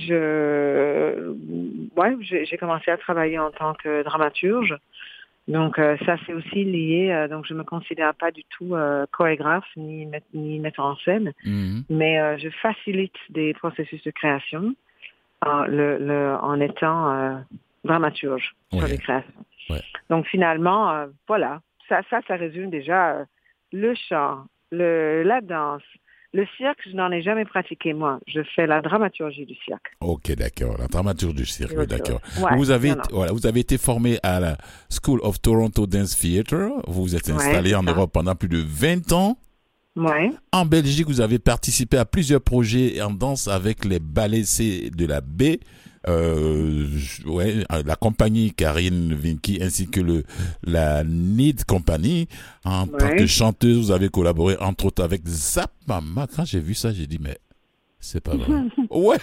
[SPEAKER 5] je, ouais, j'ai, j'ai commencé à travailler en tant que dramaturge. Donc euh, ça c'est aussi lié. Euh, donc je me considère pas du tout euh, chorégraphe ni, met- ni metteur en scène,
[SPEAKER 1] Mhm.
[SPEAKER 5] mais euh, je facilite des processus de création en, le, le, en étant euh, dramaturge sur
[SPEAKER 1] Ouais.
[SPEAKER 5] les créations.
[SPEAKER 1] Ouais.
[SPEAKER 5] Donc finalement, euh, voilà, ça, ça, ça résume déjà euh, le chant, le, la danse. Le cirque, je n'en ai jamais pratiqué, moi. Je fais la dramaturgie du cirque.
[SPEAKER 1] Ok, d'accord. La dramaturge du cirque,
[SPEAKER 5] C'est autre
[SPEAKER 1] d'accord.
[SPEAKER 5] chose. Ouais,
[SPEAKER 1] vous, avez,
[SPEAKER 5] non, non.
[SPEAKER 1] voilà, vous avez été formé à la School of Toronto Dance Theatre. Vous vous êtes
[SPEAKER 5] Ouais,
[SPEAKER 1] installé
[SPEAKER 5] c'est
[SPEAKER 1] en
[SPEAKER 5] ça.
[SPEAKER 1] Europe pendant plus de vingt ans.
[SPEAKER 5] Ouais,
[SPEAKER 1] En Belgique, vous avez participé à plusieurs projets en danse avec les ballets C de la baie. Euh, ouais, la compagnie Karine Vinky ainsi que le la Need Company. En
[SPEAKER 5] Ouais.
[SPEAKER 1] tant que chanteuse, vous avez collaboré entre autres avec Zap Mama. Quand j'ai vu ça, j'ai dit mais c'est pas vrai. Ouais.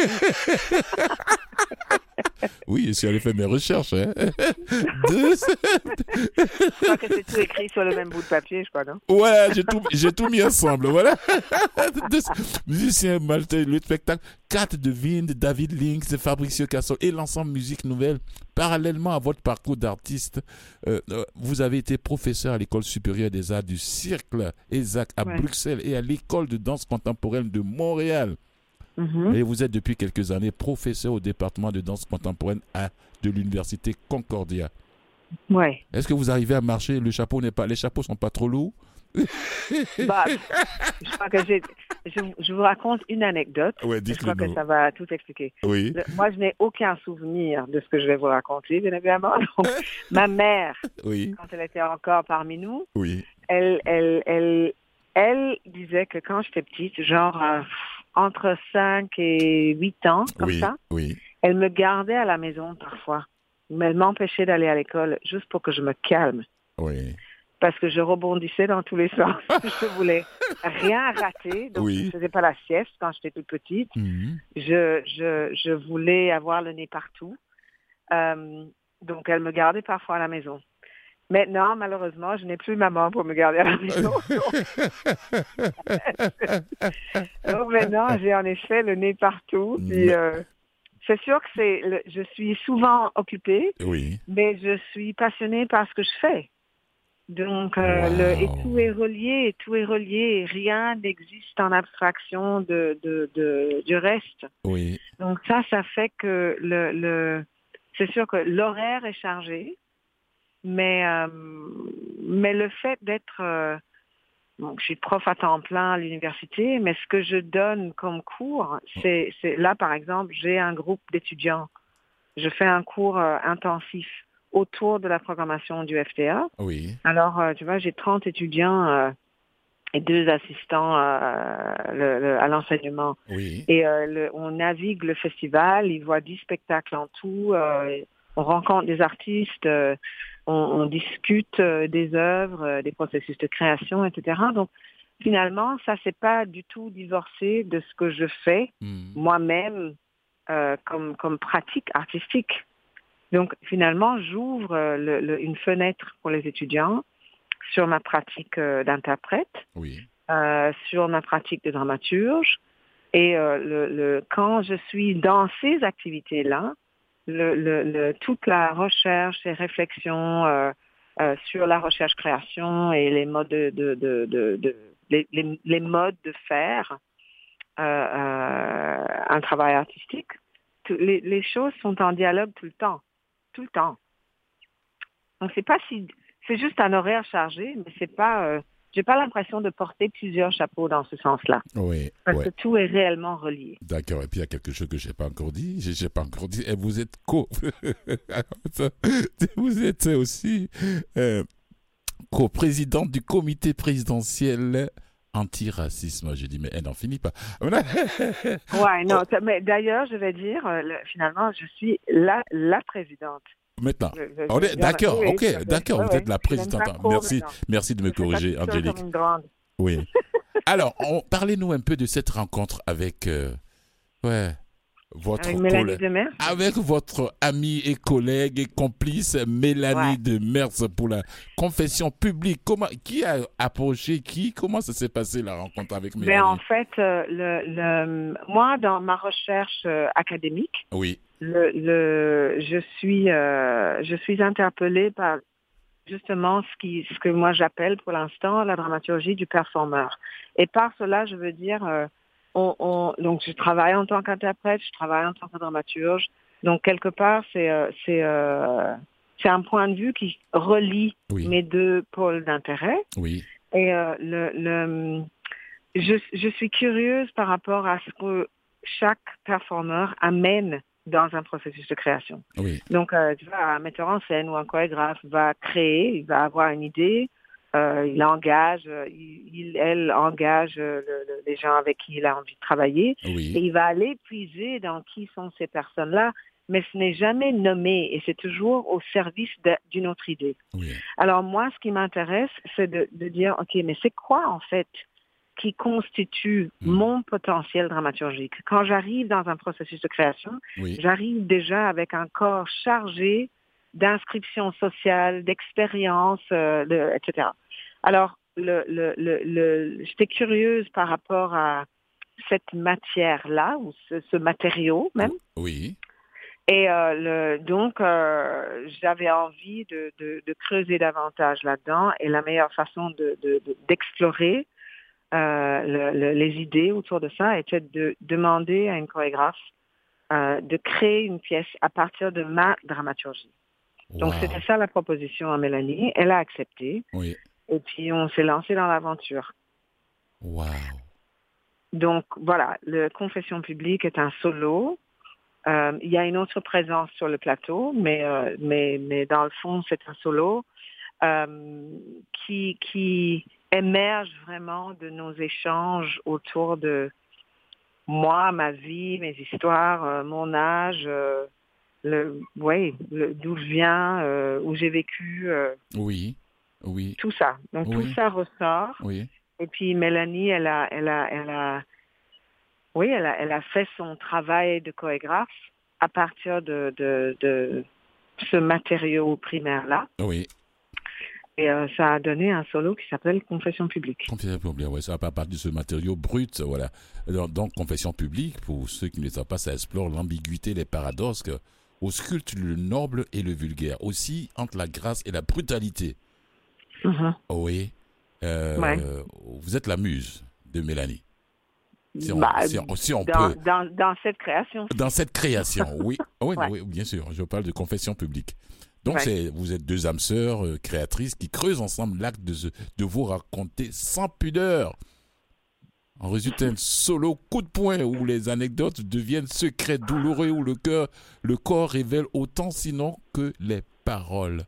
[SPEAKER 1] Oui, je suis allé faire mes recherches. Hein. De-
[SPEAKER 5] je crois que c'est tout écrit sur le même bout de papier, je crois, non?
[SPEAKER 1] Ouais, j'ai tout, j'ai tout mis ensemble, voilà. Deux musiciens maltais, le spectacle, Kat Devine, de David Links, de Fabricio Cassol et l'ensemble Musique Nouvelle. Parallèlement à votre parcours d'artiste, euh, euh, vous avez été professeur à l'École supérieure des arts du cirque, ESAC, à
[SPEAKER 5] Ouais.
[SPEAKER 1] Bruxelles et à l'École de danse contemporaine de Montréal.
[SPEAKER 5] Mhm.
[SPEAKER 1] Et vous êtes depuis quelques années professeur au département de danse contemporaine à, de l'Université Concordia.
[SPEAKER 5] Ouais.
[SPEAKER 1] Est-ce que vous arrivez à marcher? Le chapeau n'est pas, les chapeaux sont pas trop lourds?
[SPEAKER 5] Bah, je crois que j'ai, je, je vous raconte une anecdote.
[SPEAKER 1] Ouais,
[SPEAKER 5] Je crois que
[SPEAKER 1] dites-le-nous.
[SPEAKER 5] ça va tout expliquer.
[SPEAKER 1] Oui.
[SPEAKER 5] Le- moi, je n'ai aucun souvenir de ce que je vais vous raconter, bien évidemment. Donc, ma mère,
[SPEAKER 1] Oui.
[SPEAKER 5] quand elle était encore parmi nous,
[SPEAKER 1] Oui.
[SPEAKER 5] elle, elle, elle, elle disait que quand j'étais petite, genre euh, entre cinq et huit ans, comme
[SPEAKER 1] Oui.
[SPEAKER 5] ça,
[SPEAKER 1] Oui.
[SPEAKER 5] elle me gardait à la maison parfois. Mais elle m'empêchait d'aller à l'école juste pour que je me calme.
[SPEAKER 1] Oui.
[SPEAKER 5] Parce que je rebondissais dans tous les sens. Je voulais rien rater. Donc,
[SPEAKER 1] Oui.
[SPEAKER 5] je ne faisais pas la sieste quand j'étais toute petite.
[SPEAKER 1] Mhm.
[SPEAKER 5] Je, je, je voulais avoir le nez partout. Euh, donc, elle me gardait parfois à la maison. Maintenant, malheureusement, je n'ai plus maman pour me garder à la maison. Donc, maintenant, j'ai en effet le nez partout. Puis,
[SPEAKER 1] Mais-
[SPEAKER 5] euh, c'est sûr que c'est, le- je suis souvent occupée,
[SPEAKER 1] Oui.
[SPEAKER 5] mais je suis passionnée par ce que je fais. Donc, euh,
[SPEAKER 1] Wow.
[SPEAKER 5] le, et tout est relié, tout est relié. Rien n'existe en abstraction de, de, de, du reste.
[SPEAKER 1] Oui.
[SPEAKER 5] Donc ça, ça fait que le, le c'est sûr que l'horaire est chargé, mais, euh, mais le fait d'être, euh, donc, je suis prof à temps plein à l'université, mais ce que je donne comme cours, c'est, c'est là, par exemple, j'ai un groupe d'étudiants. Je fais un cours euh, intensif autour de la programmation du F T A.
[SPEAKER 1] Oui.
[SPEAKER 5] Alors, euh, tu vois, j'ai trente étudiants euh, et deux assistants euh, le, le, à l'enseignement.
[SPEAKER 1] Oui.
[SPEAKER 5] Et euh, le, on navigue le festival, ils voient dix spectacles en tout, euh, on rencontre des artistes, euh, on, on discute euh, des œuvres, euh, des processus de création, et cetera. Donc, finalement, ça, c'est pas du tout divorcé de ce que je fais
[SPEAKER 1] Mm.
[SPEAKER 5] moi-même euh, comme, comme pratique artistique. Donc, finalement, j'ouvre euh, le, le, une fenêtre pour les étudiants sur ma pratique euh, d'interprète,
[SPEAKER 1] Oui.
[SPEAKER 5] euh, sur ma pratique de dramaturge. Et euh, le, le, quand je suis dans ces activités-là, le, le, le, toute la recherche et réflexion euh, euh, sur la recherche-création et les modes de, de, de, de, de les, les, les modes de faire euh, euh, un travail artistique, tout, les, les choses sont en dialogue tout le temps, tout le temps. Donc c'est pas si, c'est juste un horaire chargé, mais c'est pas. Euh, J'ai pas l'impression de porter plusieurs chapeaux dans ce sens-là.
[SPEAKER 1] Oui.
[SPEAKER 5] Parce
[SPEAKER 1] Ouais.
[SPEAKER 5] que tout est réellement relié.
[SPEAKER 1] D'accord. Et puis il y a quelque chose que j'ai pas encore dit. J'ai, j'ai pas encore dit. Et vous êtes co. Vous êtes aussi euh, co-présidente du comité présidentiel anti-racisme. J'ai dit mais elle n'en finit pas.
[SPEAKER 5] Ouais, non. t- Mais d'ailleurs, je vais dire, euh, le- finalement, je suis la la présidente.
[SPEAKER 1] Maintenant.
[SPEAKER 5] Je- je-
[SPEAKER 1] On
[SPEAKER 5] je-
[SPEAKER 1] est d'accord.
[SPEAKER 5] oui,
[SPEAKER 1] Ok.
[SPEAKER 5] tout à fait.
[SPEAKER 1] D'accord.
[SPEAKER 5] Ouais,
[SPEAKER 1] Vous
[SPEAKER 5] ouais.
[SPEAKER 1] êtes la
[SPEAKER 5] Je suis même
[SPEAKER 1] présidente.
[SPEAKER 5] pas pro
[SPEAKER 1] Merci.
[SPEAKER 5] maintenant.
[SPEAKER 1] Merci de me
[SPEAKER 5] Je fais pas
[SPEAKER 1] corriger,
[SPEAKER 5] tout seul
[SPEAKER 1] Angélique.
[SPEAKER 5] comme une grande.
[SPEAKER 1] Oui. Alors, on, parlez-nous un peu de cette rencontre avec, euh, ouais, votre
[SPEAKER 5] Avec Mélanie
[SPEAKER 1] collègue-
[SPEAKER 5] Demers.
[SPEAKER 1] avec votre amie et collègue et complice Mélanie
[SPEAKER 5] Ouais.
[SPEAKER 1] Demers pour la confession publique. Comment, qui a approché qui? Comment ça s'est passé la rencontre avec Mélanie?
[SPEAKER 5] Ben, en fait, euh, le, le, moi, dans ma recherche euh, académique,
[SPEAKER 1] Oui,
[SPEAKER 5] le, le, je suis, euh, je suis interpellée par justement ce qui, ce que moi j'appelle pour l'instant la dramaturgie du performeur. Et par cela, je veux dire, euh, on, on, donc je travaille en tant qu'interprète, je travaille en tant que dramaturge. Donc quelque part, c'est, euh, c'est, euh, c'est un point de vue qui relie
[SPEAKER 1] oui,
[SPEAKER 5] mes deux pôles d'intérêt.
[SPEAKER 1] oui,
[SPEAKER 5] Et euh, le, le, je, je suis curieuse par rapport à ce que chaque performeur amène dans un processus de création.
[SPEAKER 1] oui,
[SPEAKER 5] Donc, euh, tu vois, un metteur en scène ou un chorégraphe va créer, il va avoir une idée, euh, il engage, euh, il, il, elle engage euh, le, le, les gens avec qui il a envie de travailler, et
[SPEAKER 1] oui,
[SPEAKER 5] il va aller puiser dans qui sont ces personnes-là, mais ce n'est jamais nommé et c'est toujours au service de, d'une autre idée.
[SPEAKER 1] oui,
[SPEAKER 5] Alors moi, ce qui m'intéresse, c'est de, de dire, OK, mais c'est quoi en fait qui constitue
[SPEAKER 1] Mm.
[SPEAKER 5] mon potentiel dramaturgique? Quand j'arrive dans un processus de création,
[SPEAKER 1] oui,
[SPEAKER 5] j'arrive déjà avec un corps chargé d'inscription sociale, d'expérience, euh, de, et cetera. Alors, le, le, le, le, j'étais curieuse par rapport à cette matière-là, ou ce, ce matériau même.
[SPEAKER 1] oui,
[SPEAKER 5] Et euh, le, donc, euh, j'avais envie de, de, de creuser davantage là-dedans. Et la meilleure façon de, de, de, d'explorer euh, le, le, les idées autour de ça était de demander à une chorégraphe euh, de créer une pièce à partir de ma dramaturgie. Donc,
[SPEAKER 1] wow,
[SPEAKER 5] c'était ça la proposition à Mélanie. Elle a accepté.
[SPEAKER 1] oui,
[SPEAKER 5] Et puis, on s'est lancé dans l'aventure.
[SPEAKER 1] wow,
[SPEAKER 5] Donc, voilà, le Confession publique est un solo. Euh, il y a une autre présence sur le plateau, mais, euh, mais, mais dans le fond, c'est un solo euh, qui, qui émerge vraiment de nos échanges autour de moi, ma vie, mes histoires, euh, mon âge, euh, le, ouais, le, d'où je viens, euh, où j'ai vécu, euh,
[SPEAKER 1] oui, oui,
[SPEAKER 5] tout ça. Donc,
[SPEAKER 1] Oui.
[SPEAKER 5] tout ça ressort.
[SPEAKER 1] oui,
[SPEAKER 5] Et puis, Mélanie, elle a, elle a, elle a, oui, elle a, elle a fait son travail de chorégraphe à partir de, de, de ce matériau primaire-là.
[SPEAKER 1] oui.
[SPEAKER 5] Et euh, ça a donné un solo qui s'appelle Confession publique.
[SPEAKER 1] Confession publique, ouais, ça va pas partir de ce matériau brut, voilà. Donc, donc, confession publique, pour ceux qui ne le savent pas, ça explore l'ambiguïté, les paradoxes, que, ausculte le noble et le vulgaire, aussi entre la grâce et la brutalité.
[SPEAKER 5] Mm-hmm.
[SPEAKER 1] Oui. Euh,
[SPEAKER 5] Ouais.
[SPEAKER 1] Vous êtes la muse de Mélanie. Si on,
[SPEAKER 5] Bah,
[SPEAKER 1] si on, si on
[SPEAKER 5] dans,
[SPEAKER 1] peut.
[SPEAKER 5] dans, dans cette création.
[SPEAKER 1] Dans cette création, oui. Oui,
[SPEAKER 5] Ouais.
[SPEAKER 1] oui, bien sûr. Je parle de confession publique. Donc,
[SPEAKER 5] Ouais.
[SPEAKER 1] c'est, vous êtes deux âmes sœurs euh, créatrices qui creusent ensemble l'acte de, se- de vous raconter sans pudeur. En résulte un solo coup de poing où les anecdotes deviennent secrets, douloureux, où le cœur, le corps révèle autant sinon que les paroles.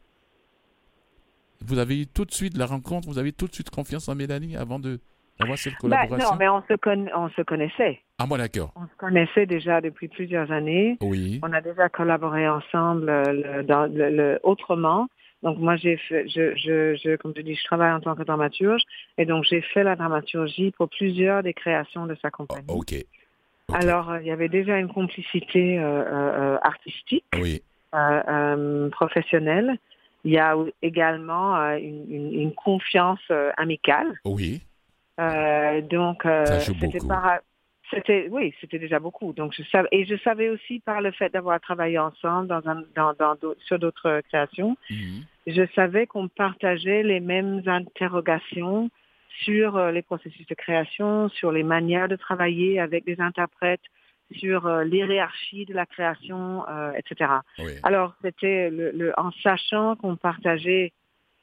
[SPEAKER 1] Vous avez eu tout de suite la rencontre, vous avez tout de suite confiance en Mélanie avant de, d'avoir cette
[SPEAKER 5] Bah,
[SPEAKER 1] collaboration?
[SPEAKER 5] non, mais on se, conna- on se connaissait.
[SPEAKER 1] Ah, bon, d'accord.
[SPEAKER 5] On se connaissait déjà depuis plusieurs années.
[SPEAKER 1] Oui,
[SPEAKER 5] On a déjà collaboré ensemble euh, le- dans le, le- autrement. Donc moi j'ai fait, je, je, je, comme je dis, je travaille en tant que dramaturge et donc j'ai fait la dramaturgie pour plusieurs des créations de sa
[SPEAKER 1] Oh,
[SPEAKER 5] compagnie.
[SPEAKER 1] ok. Ok.
[SPEAKER 5] Alors euh, il y avait déjà une complicité euh, euh, euh, artistique,
[SPEAKER 1] Oui,
[SPEAKER 5] euh, euh, professionnelle. Il y a également euh, une, une, une confiance euh, amicale.
[SPEAKER 1] oui,
[SPEAKER 5] Euh, donc euh,
[SPEAKER 1] Ça joue
[SPEAKER 5] c'était
[SPEAKER 1] beaucoup.
[SPEAKER 5] par, c'était oui, c'était déjà beaucoup. Donc je savais et je savais aussi par le fait d'avoir travaillé ensemble dans un dans, dans d'autres- sur d'autres créations,
[SPEAKER 1] mhm,
[SPEAKER 5] je savais qu'on partageait les mêmes interrogations sur euh, les processus de création, sur les manières de travailler avec des interprètes, sur euh, l'hierarchie de la création, euh, et cetera.
[SPEAKER 1] oui,
[SPEAKER 5] Alors c'était le, le en sachant qu'on partageait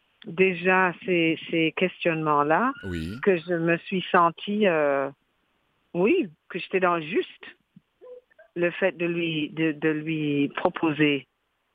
[SPEAKER 5] déjà ces, ces questionnements-là
[SPEAKER 1] oui.
[SPEAKER 5] que je me suis sentie, euh, oui, que j'étais dans le juste. Le fait de lui, de, de lui proposer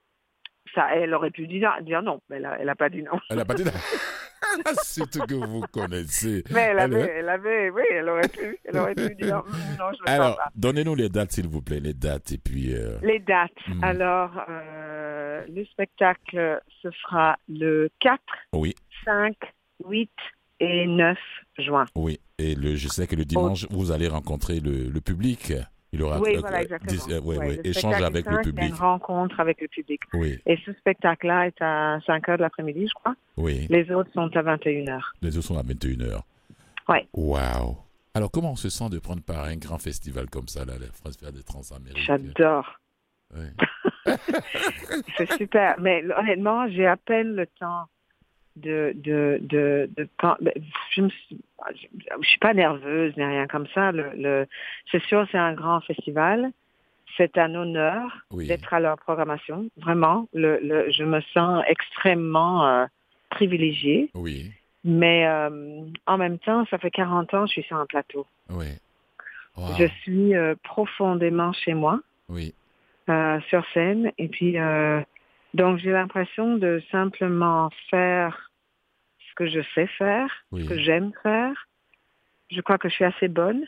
[SPEAKER 5] ça, elle aurait pu dire, dire non, mais elle a, elle a pas dit non.
[SPEAKER 1] Elle a pas dit... C'est tout que vous connaissez.
[SPEAKER 5] Mais elle avait,
[SPEAKER 1] Alors,
[SPEAKER 5] elle avait, oui, elle aurait pu, elle aurait pu dire mm, non, je le sens
[SPEAKER 1] alors,
[SPEAKER 5] pas.
[SPEAKER 1] donnez-nous les dates, s'il vous plaît, les dates, et puis... euh,
[SPEAKER 5] Les dates.
[SPEAKER 1] Mhm.
[SPEAKER 5] Alors, euh, le spectacle se fera le quatre,
[SPEAKER 1] Oui,
[SPEAKER 5] cinq, huit et neuf juin.
[SPEAKER 1] oui. Et le, je sais que le dimanche, vous allez rencontrer le, le public. Il aura
[SPEAKER 5] Oui,
[SPEAKER 1] euh,
[SPEAKER 5] voilà,
[SPEAKER 1] euh,
[SPEAKER 5] exactement.
[SPEAKER 1] dis- euh, ouais,
[SPEAKER 5] Ouais,
[SPEAKER 1] ouais,
[SPEAKER 5] le
[SPEAKER 1] échange
[SPEAKER 5] spectacle
[SPEAKER 1] avec
[SPEAKER 5] du
[SPEAKER 1] le
[SPEAKER 5] cinq, il y a
[SPEAKER 1] public.
[SPEAKER 5] une rencontre avec le public.
[SPEAKER 1] Oui,
[SPEAKER 5] Et ce spectacle-là est à cinq heures de l'après-midi, je crois.
[SPEAKER 1] oui.
[SPEAKER 5] Les autres sont à vingt et une heures.
[SPEAKER 1] Les autres sont à vingt et une heures.
[SPEAKER 5] Ouais.
[SPEAKER 1] Waouh. Alors, comment on se sent de prendre part à un grand festival comme ça, là, la France Faire des Transamériques?
[SPEAKER 5] J'adore.
[SPEAKER 1] Ouais.
[SPEAKER 5] C'est super. Mais honnêtement, j'ai à peine le temps de de de, de, de je me suis, je, je suis pas nerveuse ni rien comme ça. Le, le c'est sûr, c'est un grand festival. C'est un honneur
[SPEAKER 1] Oui.
[SPEAKER 5] d'être à leur programmation. Vraiment, le, le je me sens extrêmement euh, privilégiée.
[SPEAKER 1] Oui,
[SPEAKER 5] Mais euh, en même temps, ça fait quarante ans que je suis sur un plateau.
[SPEAKER 1] oui. Wow.
[SPEAKER 5] Je suis euh, profondément chez moi.
[SPEAKER 1] Oui,
[SPEAKER 5] Euh, sur scène. Et puis, euh, donc, j'ai l'impression de simplement faire ce que je sais faire,
[SPEAKER 1] Oui.
[SPEAKER 5] ce que j'aime faire. Je crois que je suis assez bonne.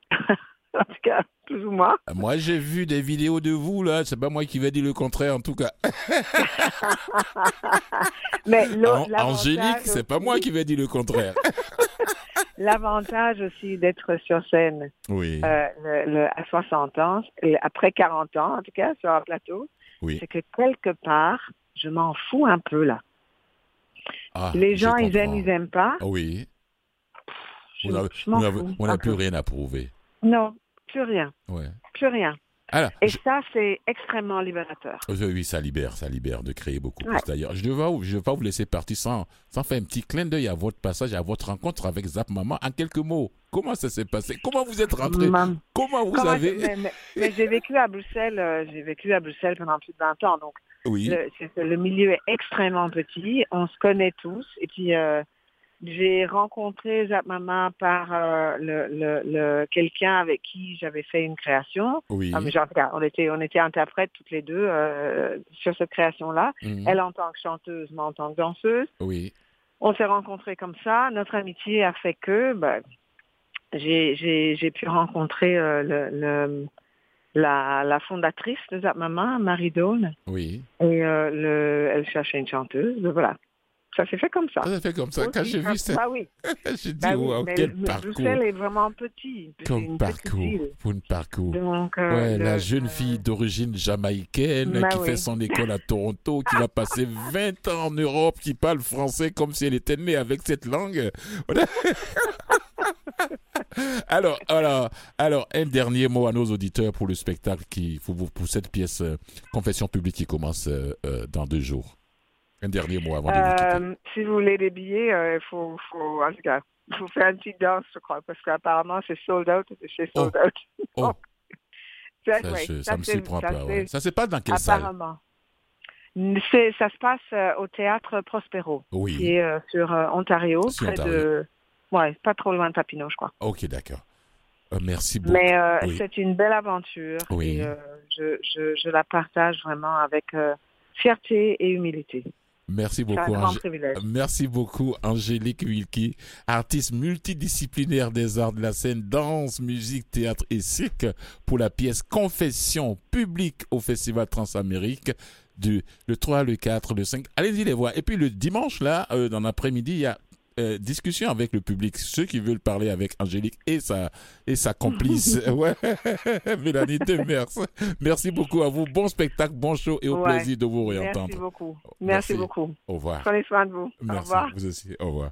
[SPEAKER 5] En tout cas, plus ou moins.
[SPEAKER 1] moi j'ai vu des vidéos de vous là, c'est pas moi qui vais dire le contraire en tout cas.
[SPEAKER 5] Mais l'au-
[SPEAKER 1] An-
[SPEAKER 5] l'avantage
[SPEAKER 1] Angélique, c'est pas
[SPEAKER 5] aussi-
[SPEAKER 1] moi qui vais dire le contraire.
[SPEAKER 5] L'avantage aussi d'être sur scène
[SPEAKER 1] Oui,
[SPEAKER 5] euh, le- le- à soixante ans, et après quarante ans en tout cas, sur un plateau,
[SPEAKER 1] oui.
[SPEAKER 5] c'est que quelque part, je m'en fous un peu là.
[SPEAKER 1] Ah,
[SPEAKER 5] Les
[SPEAKER 1] je
[SPEAKER 5] gens, ils
[SPEAKER 1] comprends.
[SPEAKER 5] aiment, ils aiment pas.
[SPEAKER 1] Ah oui.
[SPEAKER 5] Je,
[SPEAKER 1] Vous avez-
[SPEAKER 5] je m'en
[SPEAKER 1] vous avez-
[SPEAKER 5] fous
[SPEAKER 1] on n'a
[SPEAKER 5] un
[SPEAKER 1] plus
[SPEAKER 5] peu.
[SPEAKER 1] rien à prouver.
[SPEAKER 5] Non, plus rien,
[SPEAKER 1] Ouais.
[SPEAKER 5] plus rien.
[SPEAKER 1] Alors,
[SPEAKER 5] Et
[SPEAKER 1] je-
[SPEAKER 5] ça, c'est extrêmement libérateur.
[SPEAKER 1] oui, oui, ça libère, ça libère de créer beaucoup
[SPEAKER 5] Ouais.
[SPEAKER 1] plus. D'ailleurs, je ne vais, je vais pas vous laisser partir sans, sans faire un petit clin d'œil à votre passage, à votre rencontre avec Zap Maman. En quelques mots, comment ça s'est passé? Comment vous êtes rentré?
[SPEAKER 5] Mam-
[SPEAKER 1] Comment vous
[SPEAKER 5] Comment
[SPEAKER 1] avez...
[SPEAKER 5] je- mais mais- mais j'ai vécu à Bruxelles, euh, j'ai vécu à Bruxelles pendant plus de vingt ans, donc
[SPEAKER 1] Oui,
[SPEAKER 5] le, c'est- le milieu est extrêmement petit, on se connaît tous, et puis euh, j'ai rencontré Zap Maman par euh, le, le, le, quelqu'un avec qui j'avais fait une création.
[SPEAKER 1] oui.
[SPEAKER 5] Ah, mais genre, en tout cas, on était, on était interprètes toutes les deux euh, sur cette création-là.
[SPEAKER 1] Mhm.
[SPEAKER 5] Elle en tant que chanteuse, moi en tant que danseuse.
[SPEAKER 1] Oui,
[SPEAKER 5] On s'est rencontrés comme ça. Notre amitié a fait que ben, j'ai, j'ai, j'ai pu rencontrer euh, le, le, la, la fondatrice de Zap Maman, Marie Dawn,
[SPEAKER 1] oui.
[SPEAKER 5] et euh, le, elle cherchait une chanteuse. Ben, voilà. Ça s'est fait comme ça.
[SPEAKER 1] Ça s'est fait comme ça. Quand
[SPEAKER 5] Aussi,
[SPEAKER 1] j'ai vu ça,
[SPEAKER 5] Bah oui.
[SPEAKER 1] j'ai dit,
[SPEAKER 5] Bah oui,
[SPEAKER 1] wow,
[SPEAKER 5] mais
[SPEAKER 1] quel
[SPEAKER 5] le-
[SPEAKER 1] parcours.
[SPEAKER 5] Bruxelles est vraiment petit. C'est
[SPEAKER 1] Quel
[SPEAKER 5] une petite
[SPEAKER 1] parcours.
[SPEAKER 5] ville.
[SPEAKER 1] Quel parcours.
[SPEAKER 5] Donc, euh,
[SPEAKER 1] Ouais,
[SPEAKER 5] le-
[SPEAKER 1] la jeune fille d'origine jamaïcaine
[SPEAKER 5] Bah
[SPEAKER 1] qui
[SPEAKER 5] oui.
[SPEAKER 1] fait son école à Toronto, qui va passer vingt ans en Europe, qui parle français comme si elle était née avec cette langue. Voilà. alors, alors, alors, un dernier mot à nos auditeurs pour le spectacle qui, pour, pour cette pièce euh, Confession publique qui commence euh, euh, dans deux jours. Un dernier mot avant de vous quitter.
[SPEAKER 5] Euh, si vous voulez des billets, il euh, faut, faut, en tout cas, faut faire une petite danse, je crois, parce qu'apparemment, c'est sold out, c'est sold out.
[SPEAKER 1] Oh,
[SPEAKER 5] Ça,
[SPEAKER 1] ça,
[SPEAKER 5] ouais,
[SPEAKER 1] je-
[SPEAKER 5] ça,
[SPEAKER 1] ça me
[SPEAKER 5] c'est-
[SPEAKER 1] surprend
[SPEAKER 5] ça,
[SPEAKER 1] pas.
[SPEAKER 5] c'est-
[SPEAKER 1] Ouais. Ça, c'est pas dans quelle salle?
[SPEAKER 5] Apparemment. C'est, ça se passe euh, au théâtre Prospero,
[SPEAKER 1] Oui.
[SPEAKER 5] qui est euh, sur euh, Ontario,
[SPEAKER 1] Sur
[SPEAKER 5] près
[SPEAKER 1] Ontario.
[SPEAKER 5] de, ouais, pas trop loin de Papineau, je crois.
[SPEAKER 1] Ok, d'accord. Euh, merci beaucoup.
[SPEAKER 5] Mais euh,
[SPEAKER 1] Oui.
[SPEAKER 5] c'est une belle aventure
[SPEAKER 1] Oui.
[SPEAKER 5] et euh, je, je, je la partage vraiment avec euh, fierté et humilité.
[SPEAKER 1] Merci
[SPEAKER 5] C'est un
[SPEAKER 1] beaucoup.
[SPEAKER 5] grand
[SPEAKER 1] Angé-
[SPEAKER 5] privilège.
[SPEAKER 1] Merci beaucoup, Angélique Wilkie, artiste multidisciplinaire des arts de la scène, danse, musique, théâtre et cirque, pour la pièce Confession publique au Festival Transamérique du le trois, le quatre, le cinq. Allez-y les voir. Et puis le dimanche, là, euh, dans l'après-midi, il y a euh, discussion avec le public, ceux qui veulent parler avec Angélique et sa, et sa complice. Ouais. Mélanie Demers. Merci beaucoup à vous. Bon spectacle, bon show et au
[SPEAKER 5] Ouais.
[SPEAKER 1] plaisir de vous réentendre.
[SPEAKER 5] Merci beaucoup.
[SPEAKER 1] Merci.
[SPEAKER 5] Merci beaucoup.
[SPEAKER 1] Au revoir.
[SPEAKER 5] Prenez soin de vous. Au
[SPEAKER 1] Merci,
[SPEAKER 5] revoir.
[SPEAKER 1] vous aussi. Au revoir.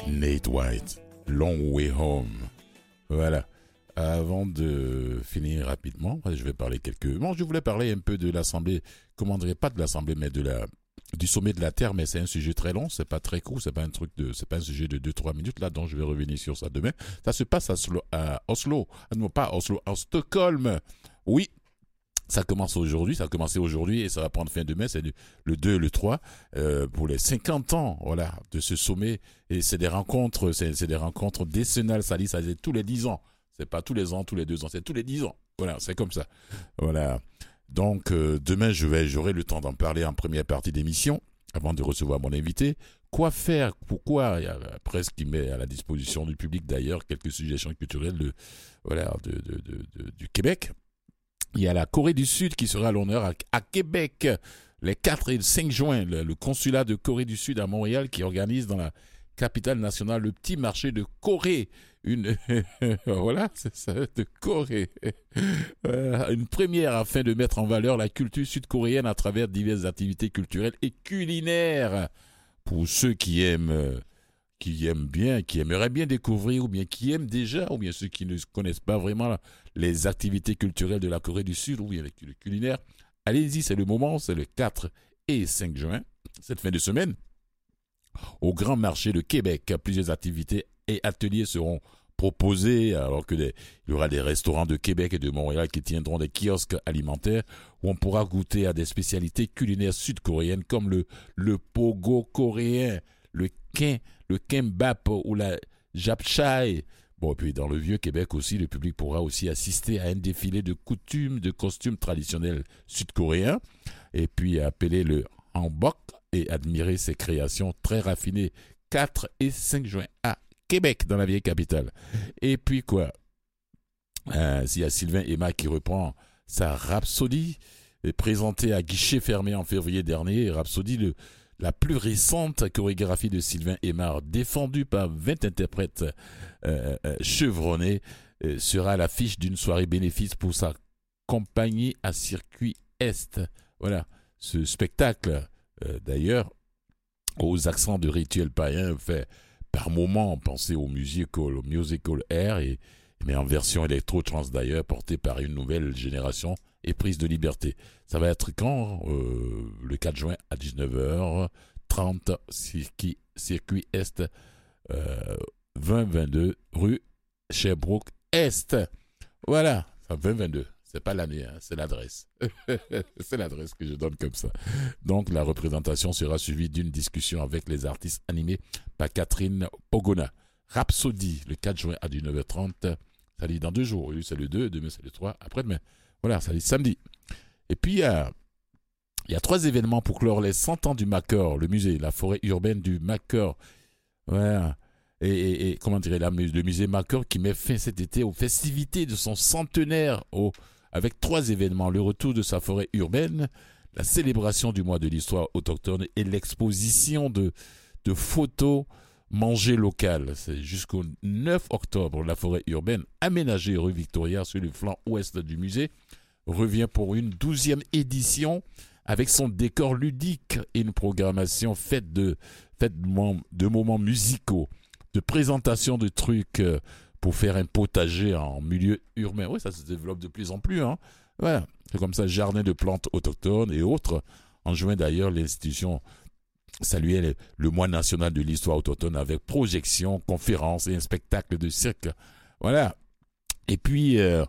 [SPEAKER 1] Nate White, Long Way Home. Voilà. Avant de finir rapidement, je vais parler quelques... Bon, je voulais parler un peu de l'Assemblée, comment dire, pas de l'Assemblée, mais de la... du sommet de la Terre, mais c'est un sujet très long, c'est pas très court, c'est pas un truc de, c'est pas un sujet de deux trois minutes là, donc je vais revenir sur ça demain. Ça se passe à Oslo, à Oslo, non pas à Oslo, à Stockholm. Oui, ça commence aujourd'hui, ça a commencé aujourd'hui et ça va prendre fin demain, c'est le, le deux et le trois, euh, pour les cinquante ans, voilà, de ce sommet. Et c'est des rencontres, c'est, c'est des rencontres décennales, ça dit, ça dit tous les dix ans. C'est pas tous les ans, tous les deux ans, c'est tous les dix ans. Voilà, c'est comme ça. Voilà. Donc, euh, demain, je vais, j'aurai le temps d'en parler en première partie d'émission, avant de recevoir mon invité. Quoi faire? Pourquoi? Il y a la presse qui met à la disposition du public, d'ailleurs, quelques suggestions culturelles de, voilà, de, de, de, de, du Québec. Il y a la Corée du Sud qui sera à l'honneur à, à Québec, les quatre et cinq juin. Le, le consulat de Corée du Sud à Montréal qui organise dans la capitale nationale le petit marché de Corée. Une voilà, c'est ça, de Corée. Euh, une première afin de mettre en valeur la culture sud-coréenne à travers diverses activités culturelles et culinaires. Pour ceux qui aiment, euh, qui aiment bien, qui aimeraient bien découvrir, ou bien qui aiment déjà, ou bien ceux qui ne connaissent pas vraiment les activités culturelles de la Corée du Sud, ou bien avec le culinaire, allez-y, c'est le moment, c'est le quatre et cinq juin, cette fin de semaine. Au Grand Marché de Québec, plusieurs activités et ateliers seront proposés, alors que des, il y aura des restaurants de Québec et de Montréal qui tiendront des kiosques alimentaires où on pourra goûter à des spécialités culinaires sud-coréennes comme le, le pogo coréen, le kin, le kimbap ou la japchae. Bon, et puis dans le vieux Québec aussi, le public pourra aussi assister à un défilé de coutumes, de costumes traditionnels sud-coréens, et puis appeler le hanbok et admirer ses créations très raffinées quatre et cinq juin à Québec, dans la vieille capitale. Et puis quoi, euh, il y a Sylvain Aimard qui reprend sa Rhapsodie, présentée à guichet fermé en février dernier. Rhapsodie, le, la plus récente chorégraphie de Sylvain Aimard, défendue par vingt interprètes euh, euh, chevronnés, euh, sera à l'affiche d'une soirée bénéfice pour sa compagnie à Circuit Est. Voilà, ce spectacle, euh, d'ailleurs, aux accents de rituel païen, fait par moments penser au musical, au musical air, et, mais en version électro-trance d'ailleurs, portée par une nouvelle génération et prise de liberté. Ça va être quand euh, le quatre juin à dix-neuf heures trente, circuit, circuit Est, euh, vingt vingt-deux, rue Sherbrooke Est. Voilà, vingt vingt-deux. C'est pas l'année, hein, c'est l'adresse. C'est l'adresse que je donne comme ça. Donc, la représentation sera suivie d'une discussion avec les artistes animés par Catherine Pogona. Rhapsodie, le quatre juin à dix-neuf heures trente. Ça dit dans deux jours. Oui, c'est le deux, demain c'est le trois, après-demain. Voilà, ça dit samedi. Et puis, il y a, il y a trois événements pour clore les cent ans du Macor, le musée, la forêt urbaine du Macor. Voilà. Et, et, et comment dirais le musée Macor qui met fin cet été aux festivités de son centenaire, au avec trois événements, le retour de sa forêt urbaine, la célébration du mois de l'histoire autochtone et l'exposition de, de photos manger locales. C'est jusqu'au neuf octobre, la forêt urbaine aménagée rue Victoria sur le flanc ouest du musée revient pour une douzième édition avec son décor ludique et une programmation faite de, faite de moments musicaux, de présentation de trucs pour faire un potager en milieu urbain. Oui, ça se développe de plus en plus. Hein. Voilà. C'est comme ça, jardin de plantes autochtones et autres. En juin d'ailleurs, l'institution saluait le, le mois national de l'histoire autochtone avec projection, conférences et un spectacle de cirque. Voilà. Et puis, euh,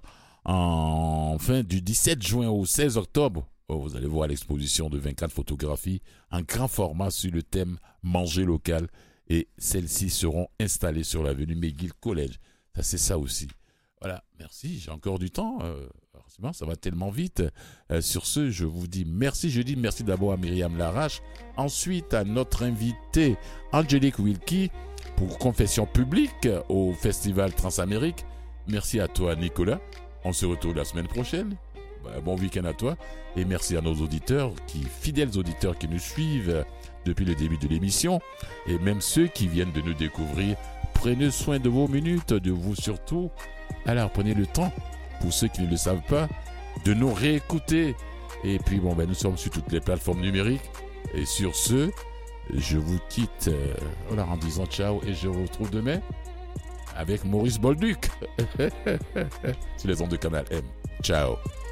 [SPEAKER 1] en fin du dix-sept juin au seize octobre, oh, vous allez voir l'exposition de vingt-quatre photographies en grand format sur le thème « Manger local ». Et celles-ci seront installées sur l'avenue McGill College. Ça, c'est ça aussi. Voilà, merci, j'ai encore du temps. Euh, ça va tellement vite. Euh, sur ce, je vous dis merci. Je dis merci d'abord à Myriam Larache. Ensuite, à notre invitée Angélique Wilkie pour Confession publique au Festival Transamérique. Merci à toi, Nicolas. On se retrouve la semaine prochaine. Bah, bon week-end à toi. Et merci à nos auditeurs, qui, fidèles auditeurs qui nous suivent depuis le début de l'émission. Et même ceux qui viennent de nous découvrir. Prenez soin de vos minutes, de vous surtout. Alors, prenez le temps, pour ceux qui ne le savent pas, de nous réécouter. Et puis, bon, ben, nous sommes sur toutes les plateformes numériques. Et sur ce, je vous quitte euh, voilà, en disant ciao et je vous retrouve demain avec Maurice Bolduc sur les ondes de Canal M. Ciao.